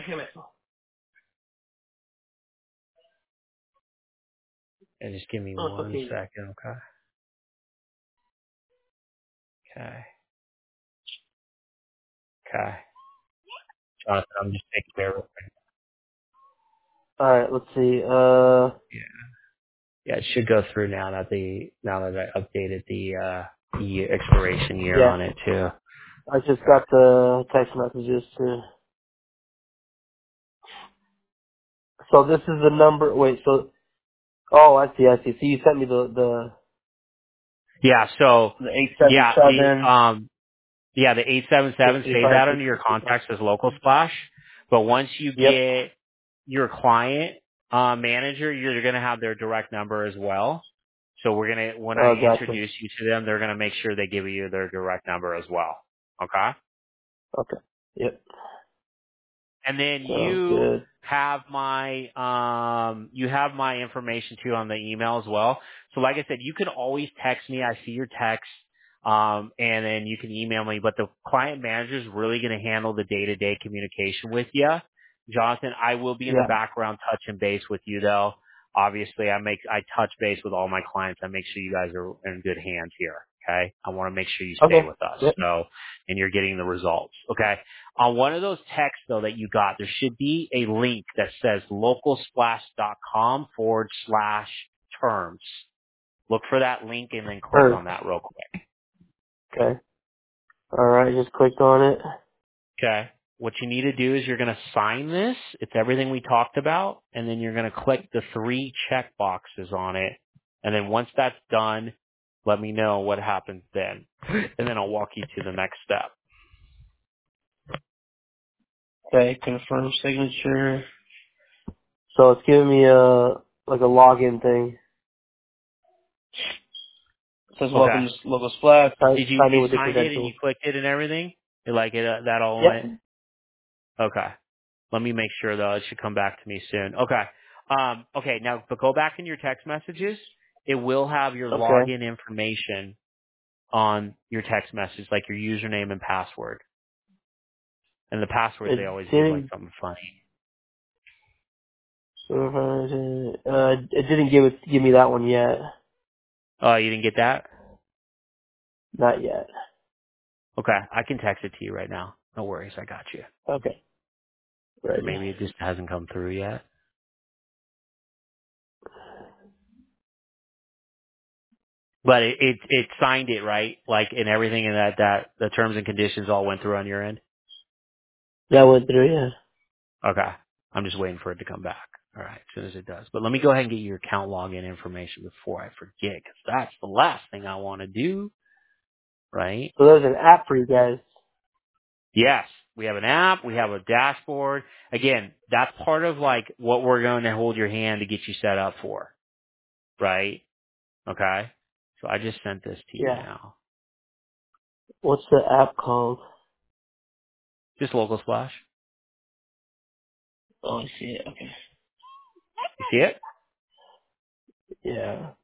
Damn it. And just give me Oh, one okay. second, okay? Okay. Okay. Jonathan, I'm just taking care of it. All right, let's see. Uh, Yeah. Yeah, it should go through now that the now that I updated the uh the expiration year yeah, on it too. I just got the text messages too. So this is the number. Wait, so oh, I see, I see. So you sent me the the Yeah, so the eight seven yeah, the seven um yeah, the eight seven six seven three save five that six. under your contacts as local splash. But once you Yep. get your client uh manager, you're gonna have their direct number as well. So we're gonna when I Oh, gotcha. introduce you to them, they're gonna make sure they give you their direct number as well. Okay? Okay. Yep. And then Sounds you good. have my um you have my information too on the email as well. So like I said, you can always text me. I see your text. Um and then you can email me, but the client manager is really going to handle the day-to-day communication with you. Jonathan, I will be in the Yeah. background touching base with you though. Obviously, I make I touch base with all my clients. I make sure you guys are in good hands here. Okay, I want to make sure you stay Okay. with us. Yep. So, and you're getting the results. Okay. On one of those texts, though, that you got, there should be a link that says localsplash.com forward slash terms. Look for that link and then click Heard. on that real quick. Okay. All right. Just clicked on it. Okay. What you need to do is you're going to sign this. It's everything we talked about. And then you're going to click the three check boxes on it. And then once that's done, let me know what happens then. And then I'll walk you to the next step. Okay. Confirm signature. So it's giving me a like a login thing. It says Okay. welcome to local splash. Sign Did you, sign in you with your signed it and you credentials. clicked it and everything? Like it, uh, that all Yep. went? Okay. Let me make sure though. It should come back to me soon. Okay. Um, okay. Now, but go back in your text messages. It will have your Okay. login information on your text message, like your username and password. And the passwords, they It always give like didn't. something funny. Uh, it didn't give it give me that one yet. Oh, you didn't get that? Not yet. Okay. I can text it to you right now. No worries. I got you. Okay. Or Ready. maybe it just hasn't come through yet. But it, it, it signed it, right? Like, and everything in that, that, the terms and conditions all went through on your end? That went through. Yeah. Okay. I'm just waiting for it to come back. All right, as soon as it does. But let me go ahead and get your account login information before I forget, because that's the last thing I want to do, right? So there's an app for you guys. Yes, we have an app. We have a dashboard. Again, that's part of like what we're going to hold your hand to get you set up for, right? Okay. So I just sent this to you Yeah. now. What's the app called? Just Local Splash. Oh, I see it. Okay. You see it? Yeah.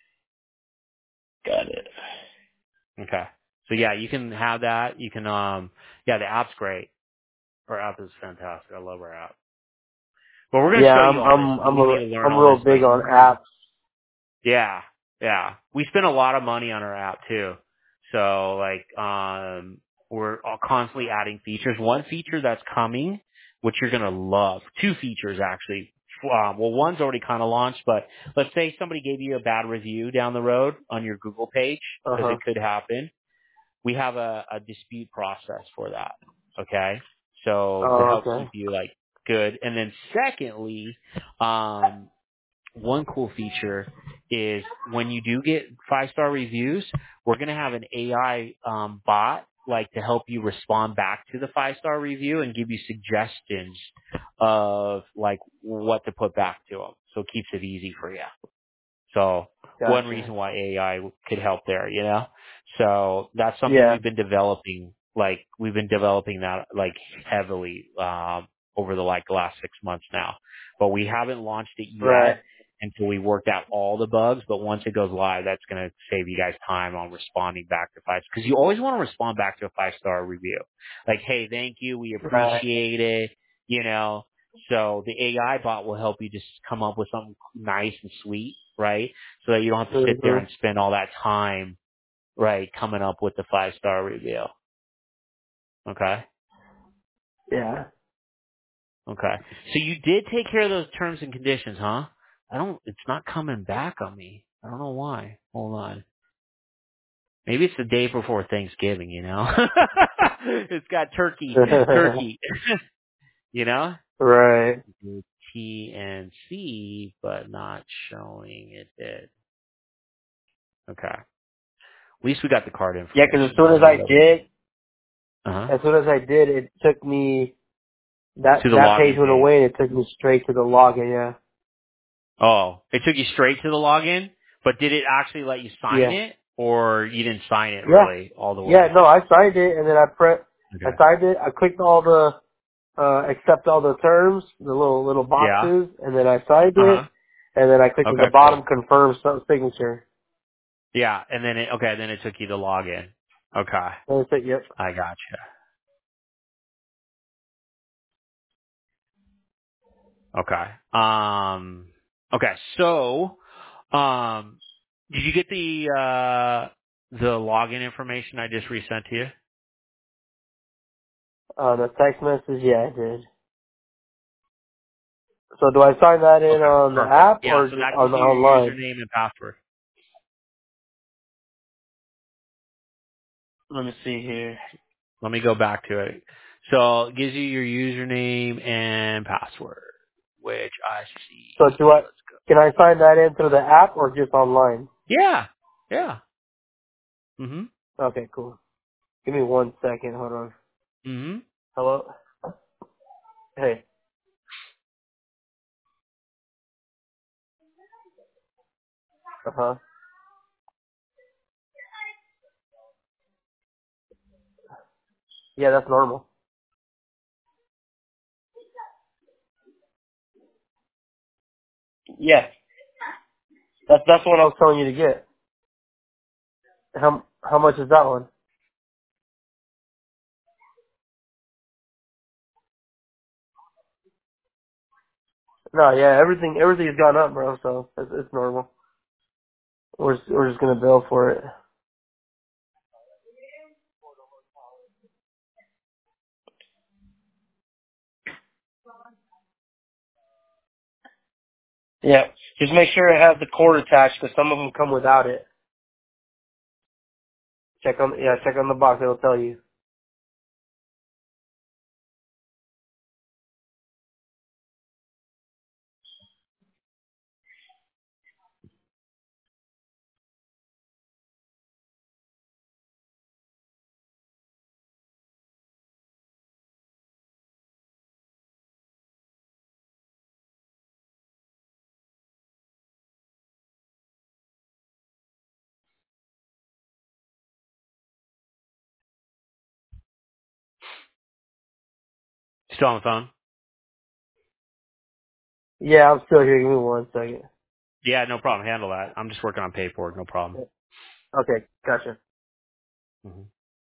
Got it. Okay. So yeah, you can have that. You can, um, yeah, the app's great. Our app is fantastic. I love our app. But we're going to Yeah, show you I'm all this. I'm You I'm don't a, need to learn I'm all this. real Like, big on you, you, apps. yeah, yeah. We spend a lot of money on our app too. So like, um, we're all constantly adding features. One feature that's coming, which you're going to love. Two features actually. Um, well, one's already kind of launched, but let's say somebody gave you a bad review down the road on your Google page, Uh because huh. it could happen. We have a, a dispute process for that. Okay. So to Oh, help keep okay. you like good. And then secondly, um, one cool feature is when you do get five star reviews, we're going to have an A I um, bot like to help you respond back to the five star review and give you suggestions of like what to put back to them. So it keeps it easy for you. So one Gotcha. reason why A I could help there, you know? So that's something Yeah. we've been developing, like we've been developing that like heavily, um, over the like last six months now, but we haven't launched it Right. yet until we worked out all the bugs. But once it goes live, that's going to save you guys time on responding back to five, because you always want to respond back to a five star review. Like, hey, thank you. We Right. appreciate it. you know. So the A I bot will help you just come up with something nice and sweet, right? So that you don't have to sit there Mhm. and spend all that time, right, coming up with the five star review. Okay. Yeah. Okay. So you did take care of those terms and conditions, huh? I don't, it's not coming back on me. I don't know why. Hold on. Maybe it's the day before Thanksgiving, you know? It's got turkey, turkey, you know? Right. T and C, but not showing it did. Okay. At least we got the card Yeah, because as information. soon Now as we I gotta, did, uh-huh. as soon as I did, it took me that To the that page login went page. away, and it took me straight to the login. Yeah. Oh, it took you straight to the login, but did it actually let you sign Yeah. it, or you didn't sign it Yeah. really all the Yeah. way? No, I signed it, and then I pre I Okay. signed it. I clicked all the uh accept all the terms, the little little Yeah. boxes, and then I signed Uh huh. it, and then I clicked at the Okay. Cool. bottom confirm some signature. Yeah, and then it okay, then it took you to login. Okay, And I said, yep. I gotcha. Okay. Um. Okay. So, um, did you get the uh the login information I just resent to you? Uh, the text message, yeah, I did. So do I sign that in Okay. on the Perfect. app Yeah. or So just that on gives the you your online? username and password. Let me see here. Let me go back to it. So it gives you your username and password, which I So see. do I, Let's go. can I sign that in through the app or just online? Yeah. Yeah. Mhm. Okay, cool. Give me one second. Hold on. Mhm. Hello? Hey. Uh-huh. Yeah, that's normal. Yeah. That's, that's the one I was telling you to get. How, how much is that one? No, yeah, everything, everything's gone up, bro, so it's, it's normal. We're, just- we're just gonna bill for it. Yeah. Just make sure it has the cord attached because some of them come without it. Check on, yeah, check on the box. It'll tell you. Still on the phone? Yeah, I'm still here. Give me one second. Yeah, no problem. Handle that. I'm just working on paperwork. No problem. Okay, gotcha. Mhm.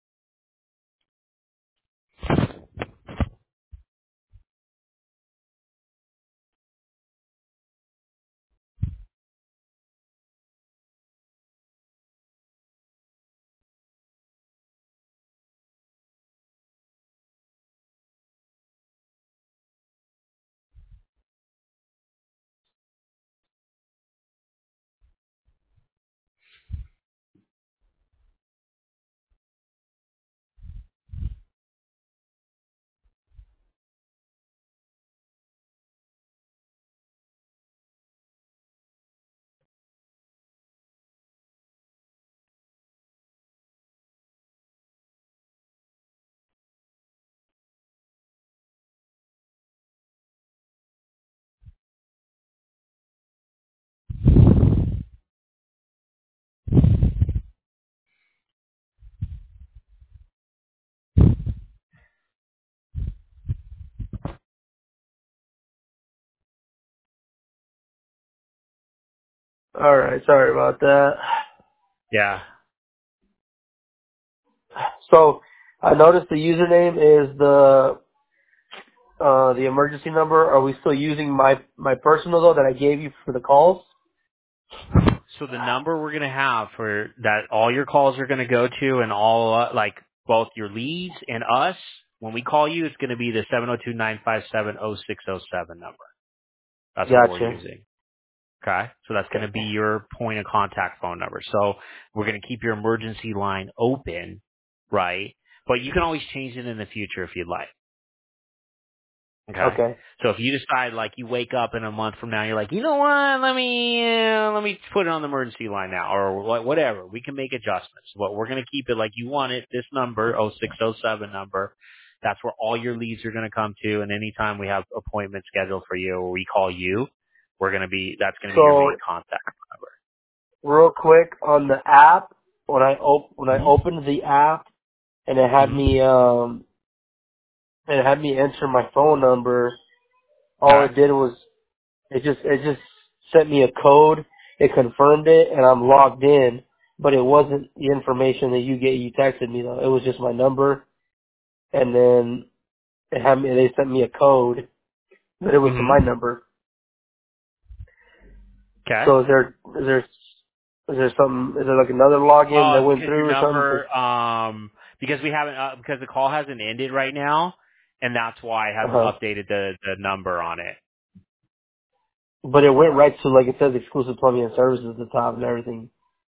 All right, sorry about that. Yeah. So I noticed the username is the uh, the emergency number, are we still using my my personal though that I gave you for the calls? So the number we're going to have for that all your calls are going to go to and all, uh, like, both your leads and us, when we call you, it's going to be the seven oh two, nine five seven, oh six oh seven number. That's what we're Gotcha. using. Okay? So that's going Okay. to be your point of contact phone number. So we're going to keep your emergency line open, right? But you can always change it in the future if you'd like. Okay. Okay. So if you decide, like, you wake up in a month from now, you're like, you know what, let me, uh, let me put it on the emergency line now, or wha- whatever. We can make adjustments. But we're going to keep it like you want it, this number, oh six oh seven number. That's where all your leads are going to come to. And anytime we have appointments scheduled for you or we call you, we're going to be, that's going to be your So main contact real quick on the app, when I op- when I number. opened the app and it had Mm-hmm. me um and it had me enter my phone number, all Okay. it did was it just it just sent me a code. It confirmed it, and I'm logged in. But it wasn't the information that you get. You texted me though. It was just my number, and then it had me. They sent me a code, but it was to my Mm-hmm. number. Okay. So is there is there is there something? Is there like another login that Oh, went because your through or something? 'Cause- number, um, because we haven't, uh, because the call hasn't ended right now, and that's why I haven't uh-huh. updated the the number on it. But it went right to, like, it says exclusive plumbing and services at the top and everything.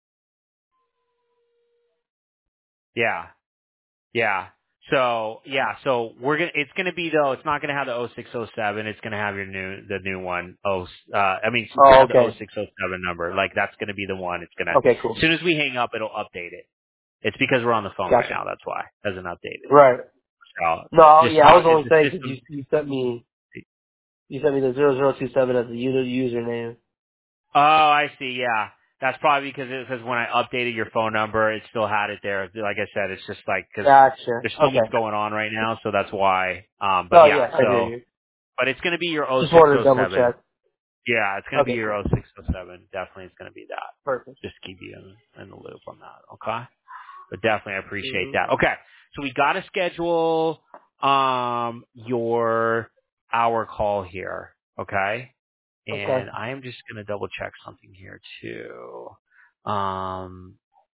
Yeah, yeah. So yeah, so we're gonna. It's gonna be though. It's not gonna have the oh six oh seven. It's gonna have your new the new one. Oh, uh, I mean, it's gonna Oh, have the oh okay. six oh seven number. Like that's gonna be the one. It's gonna. Okay, As cool. soon as we hang up, it'll update it. It's because we're on the phone right Gotcha. now. That's why it hasn't updated. Right. So No, just yeah, I how was is only the saying because you, system? you sent me, you sent me the zero zero two seven as the user username. Oh, I see. Yeah, that's probably because it because when I updated your phone number, it still had it there. Like I said, it's just like because Gotcha. there's so much Okay. going on right now, so that's why. Um, but Oh, yeah, yeah, I hear so you. but it's going to be your Just wanted to double oh six oh seven. check. Yeah, it's going to be Okay, your cool. oh six oh seven. Definitely, it's going to be that. Perfect. Just keep you in, in the loop on that. Okay, but definitely, I appreciate hmm that. Okay, so we got to schedule um your hour call here. Okay. Okay. And I am just going to double check something here too. Um,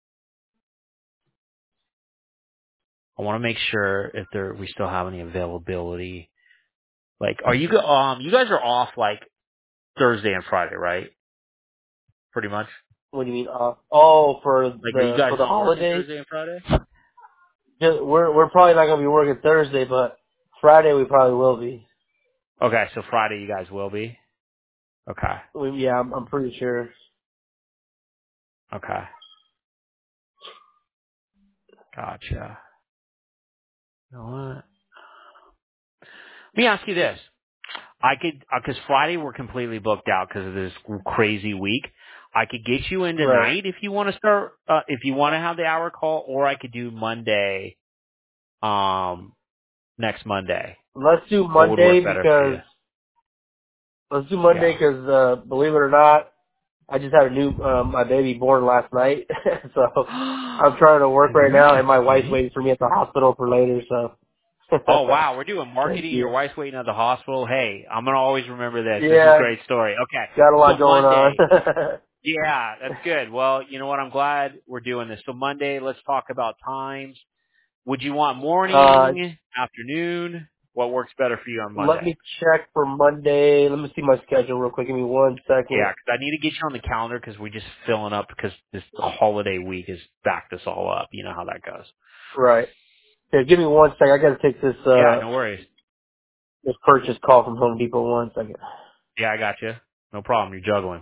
I want to make sure if there we still have any availability. Like, are you go- um you guys are off like Thursday and Friday, right? Pretty much. What do you mean? Uh, oh, for Like, are you the, guys for the not working holidays? Thursday and Friday? Just, we're, we're probably not going to be working Thursday, but Friday we probably will be. Okay, so Friday you guys will be. Okay, We, yeah, I'm, I'm pretty sure. okay, gotcha. You know what? Let me ask you this. I could, because Friday we're completely booked out because of this crazy week. I could get you in Right. tonight if you want to start, uh, if you want to have the hour call, or I could do Monday, um, next Monday. Let's do What would Monday work better for because you? Let's do Monday Yeah. 'cause uh, believe it or not, I just had a new um, my baby born last night, so I'm trying to work right now, and Congrats, my wife's man. waiting for me at the hospital for later. So Oh wow, we're doing thank marketing. Your you. wife's waiting at the hospital. Hey, I'm gonna always remember this. This is a Yeah, great story. Okay, got a so lot going on. Monday. Yeah, that's good. Well, you know what? I'm glad we're doing this. So Monday, let's talk about times. Would you want uh, morning, afternoon? What works better for you on let Monday? me check for Monday. Let me see my schedule real quick. Give me one Yeah, second. 'cause I need to get you on the calendar 'cause we're just filling up because this holiday week has backed us all up. You know how that goes. Right. Here, give me one second. I got to take this Yeah, uh no worries. this purchase call from Home Depot. One second. Yeah, I got you. No problem. You're juggling.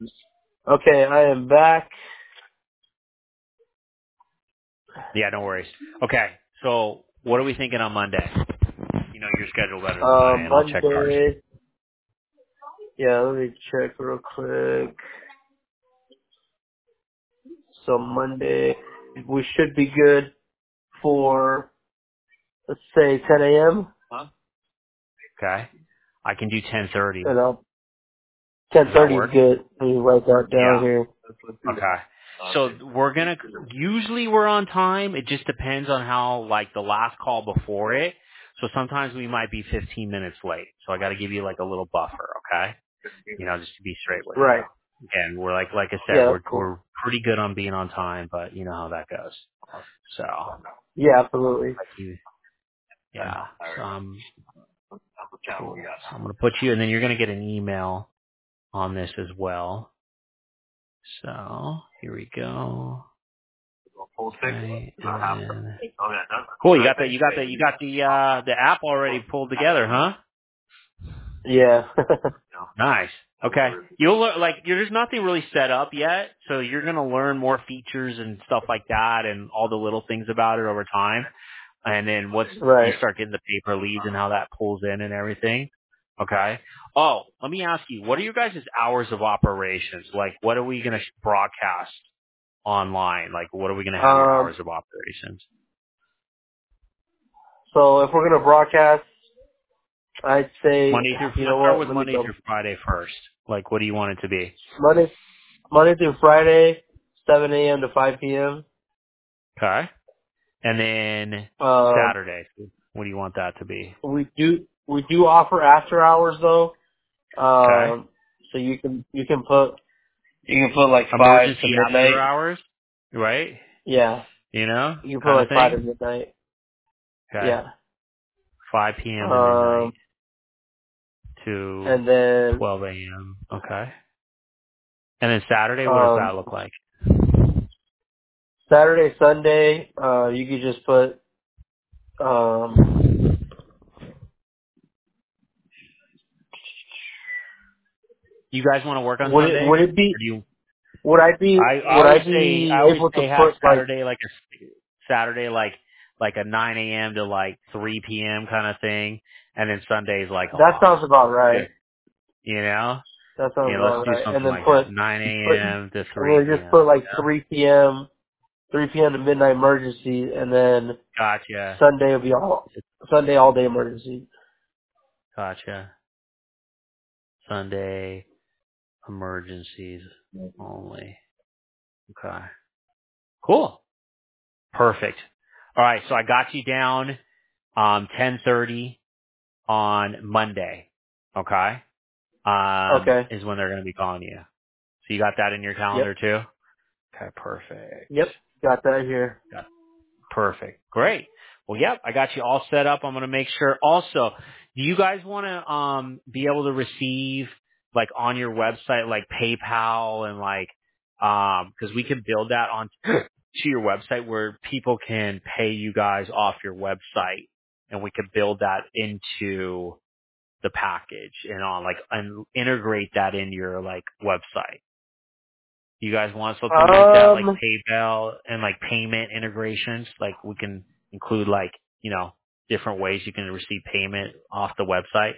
Okay, I am back. Yeah, no worries. Okay, so what are we thinking on Monday? You know your schedule better than I, Um, and I'll check ours. Monday. Yeah, let me check real quick. So Monday, we should be good for, let's say, ten a.m. Okay, I can do ten thirty. And I'll, Does that ten thirty is work? good. Let me write that down Yeah. here. Okay. So we're gonna usually we're on time. It just depends on how like the last call before it. So sometimes we might be fifteen minutes late. So I got to give you like a little buffer, okay? You know, just to be straight with you. Right. Again, we're like like I said, Yeah, we're that's cool. we're pretty good on being on time, but you know how that goes. So Yeah, absolutely. you, yeah. So um, cool. So I'm gonna put you, and then you're gonna get an email on this as well. So here we go. Okay, and then cool. You got the you got the you got the uh the app already pulled together, huh? Yeah. Nice. Okay. You'll learn like you're, there's nothing really set up yet, so you're gonna learn more features and stuff like that, and all the little things about it over time. And then once you Right. start getting the paper leads and how that pulls in and everything. Okay. Oh, let me ask you, what are your guys' hours of operations? Like, what are we gonna broadcast online? Like, what are we gonna have your Um, hours of operations? so if we're going to broadcast, I'd say, Monday through, you know let's start what, with let me Monday through go. Friday first. Like, what do you want it to be? Monday, Monday through Friday, seven a.m. to five p.m. Okay. And then Um, Saturday, what do you want that to be? we do, we do offer after hours though. Okay. Um, so you can, you can put, you can put like five to Emergency after midnight. hours, right? Yeah. You know, You can put kind of like five to thing. midnight. Okay. Yeah. five p.m. to midnight Um, to and then, twelve a.m. Okay. And then Saturday, what does that um, look like? Saturday, Sunday, uh, you could just put, um, You guys want to work on would it, Sunday? would it Or be, do you? would I be, I, I would I always say I be always able to say have put like, Saturday like a Saturday like like a nine a.m. to like three p.m. kind of thing, and then Sunday's like that off. sounds about Yeah. right. You know? That sounds Yeah, let's about do right. And something then like put, that. nine put, a.m. to and three then just p.m. put like Yeah. three p.m., three p.m. to midnight emergency, and then Gotcha. Sunday will be all, Sunday all day emergency. Gotcha. Sunday emergencies only. Okay. Cool. Perfect. All right, so I got you down um ten thirty on Monday. Okay? Um Okay. is when they're gonna be calling you. So you got that in your calendar Yep. too? Okay, perfect. Yep. Got that here. Got Perfect. Great. Well, yep, I got you all set up. I'm going to make sure. Also, do you guys want to um be able to receive like on your website like PayPal and like um because we can build that on to your website where people can pay you guys off your website, and we can build that into the package and on like and integrate that in your like website. You guys want something like that, like Um, PayPal and like payment integrations? Like we can include like, you know, different ways you can receive payment off the website.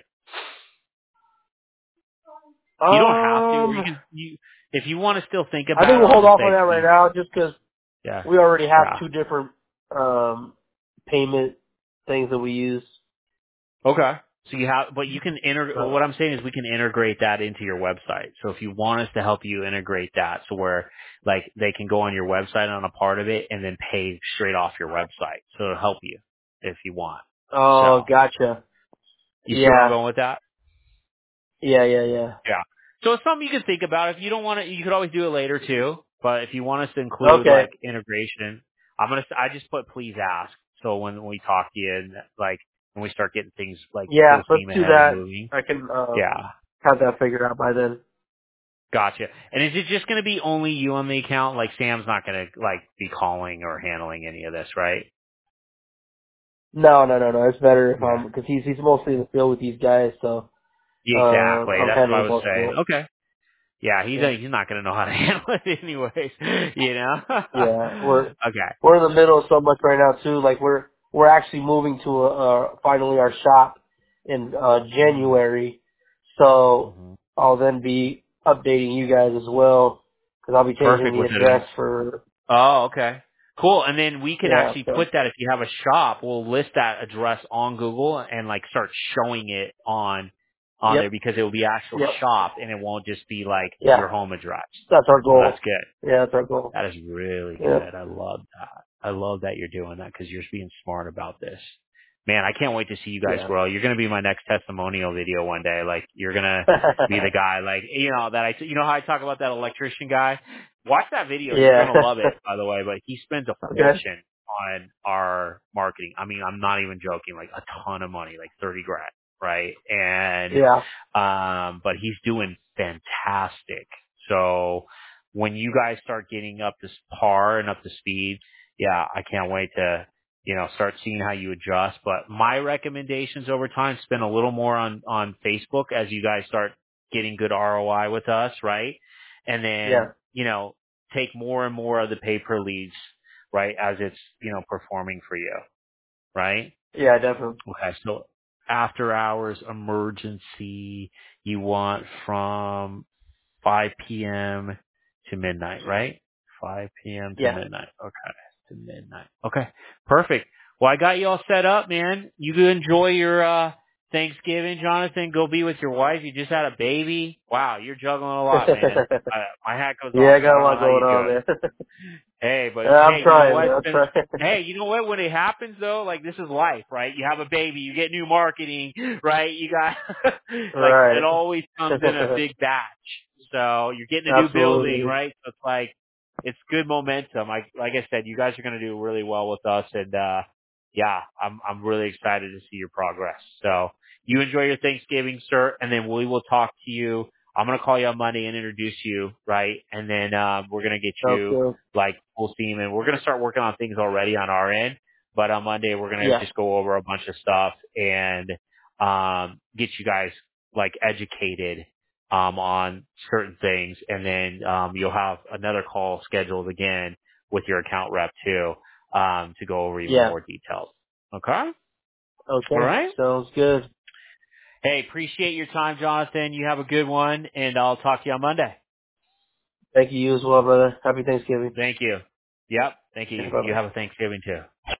You don't have to, or you um, can, you, if you want to still think I think about it, we'll I'll hold just off on say that right please. now just because Yeah. we already have Yeah. two different, um, payment things that we use. Okay. So you have, but you can inter, So, what I'm saying is we can integrate that into your website. So if you want us to help you integrate that so where like they can go on your website on a part of it and then pay straight off your website. So it'll help you if you want. oh, So gotcha. you see where I'm Yeah. going with that? Yeah, yeah, yeah. Yeah. So it's something you can think about. If you don't want to, you could always do it later too. But if you want us to include Okay. like integration, I'm gonna. I just put please ask. So when we talk to you and like when we start getting things like Yeah, full let's steam do ahead and that. moving, I can, um, yeah, have that figured out by then. gotcha. And is it just gonna be only you on the account? Like Sam's not gonna like be calling or handling any of this, right? No, no, no, no. It's better if Yeah. I'm, because he's, he's mostly in the field with these guys, so, um, Exactly. I'm That's what I handling was most of saying. it. Okay. Yeah, he's Yeah. he's not going to know how to handle it anyways. You know. Yeah. We're Okay. we're in the middle of so much right now too. Like we're we're actually moving to a, uh finally our shop in uh hmm January. So hmm I'll then be updating you guys as well because I'll be changing Perfect the with it. address for Oh, okay. Cool. And then we can yeah. actually So put that if you have a shop, we'll list that address on Google and like start showing it on on there yep. because it will be actual Yep. shop and it won't just be like Yeah. your home address. That's our So that's goal. good. Yeah, that's our goal. That is really Yep. good. I love that. I love that you're doing that because you're being smart about this. Man, I can't wait to see you guys Yeah. grow. You're going to be my next testimonial video one day. Like you're going to be the guy, like, you know, that I, you know how I talk about that electrician guy? Watch that video. You're yeah. going to love it, by the way, but he spends a Okay. fortune on our marketing. I mean, I'm not even joking, like a ton of money, like thirty grand, right? And, Yeah. um, but he's doing fantastic. So when you guys start getting up to par and up to speed, yeah, I can't wait to, you know, start seeing how you adjust. But my recommendations over time, spend a little more on, on Facebook as you guys start getting good R O I with us, right? And Yeah. then, you know, take more and more of the pay per leads, right, as it's, you know, performing for you, right? Yeah, definitely. Okay, so after hours emergency, you want from five p.m. to midnight, right? five p.m. to Yeah. midnight. Okay, to midnight. Okay, perfect. Well, I got you all set up, man. You can enjoy your uh Thanksgiving, Jonathan. Go be with your wife. You just had a baby. Wow, you're juggling a lot, man. Uh, my hat goes yeah, off I to you. I got a don't know lot how you going do on, it. man. Hey, but yeah, I'm hey, you know trying, what? man. I'm Spend, trying. hey, you know what? When it happens though, like this is life, right? You have a baby, you get new marketing, right? You got like it right. always comes in a big batch. So you're getting a new building, Absolutely. right? So it's like it's good momentum. Like like I said, you guys are going to do really well with us, and uh yeah, I'm I'm really excited to see your progress. So you enjoy your Thanksgiving, sir, and then we will talk to you. I'm gonna call you on Monday and introduce you, right? And then um, we're gonna get Sounds you good. like full steam, and we're gonna start working on things already on our end. But on Monday, we're gonna Yeah. just go over a bunch of stuff and um, get you guys like educated um, on certain things, and then um, you'll have another call scheduled again with your account rep too um, to go over even Yeah. more details. Okay, all Okay. right. Sounds good. Hey, appreciate your time, Jonathan. You have a good one, and I'll talk to you on Monday. Thank you, you as well, brother. Happy Thanksgiving. Thank you. Yep. Thank you. Bye You bye. have a Thanksgiving too.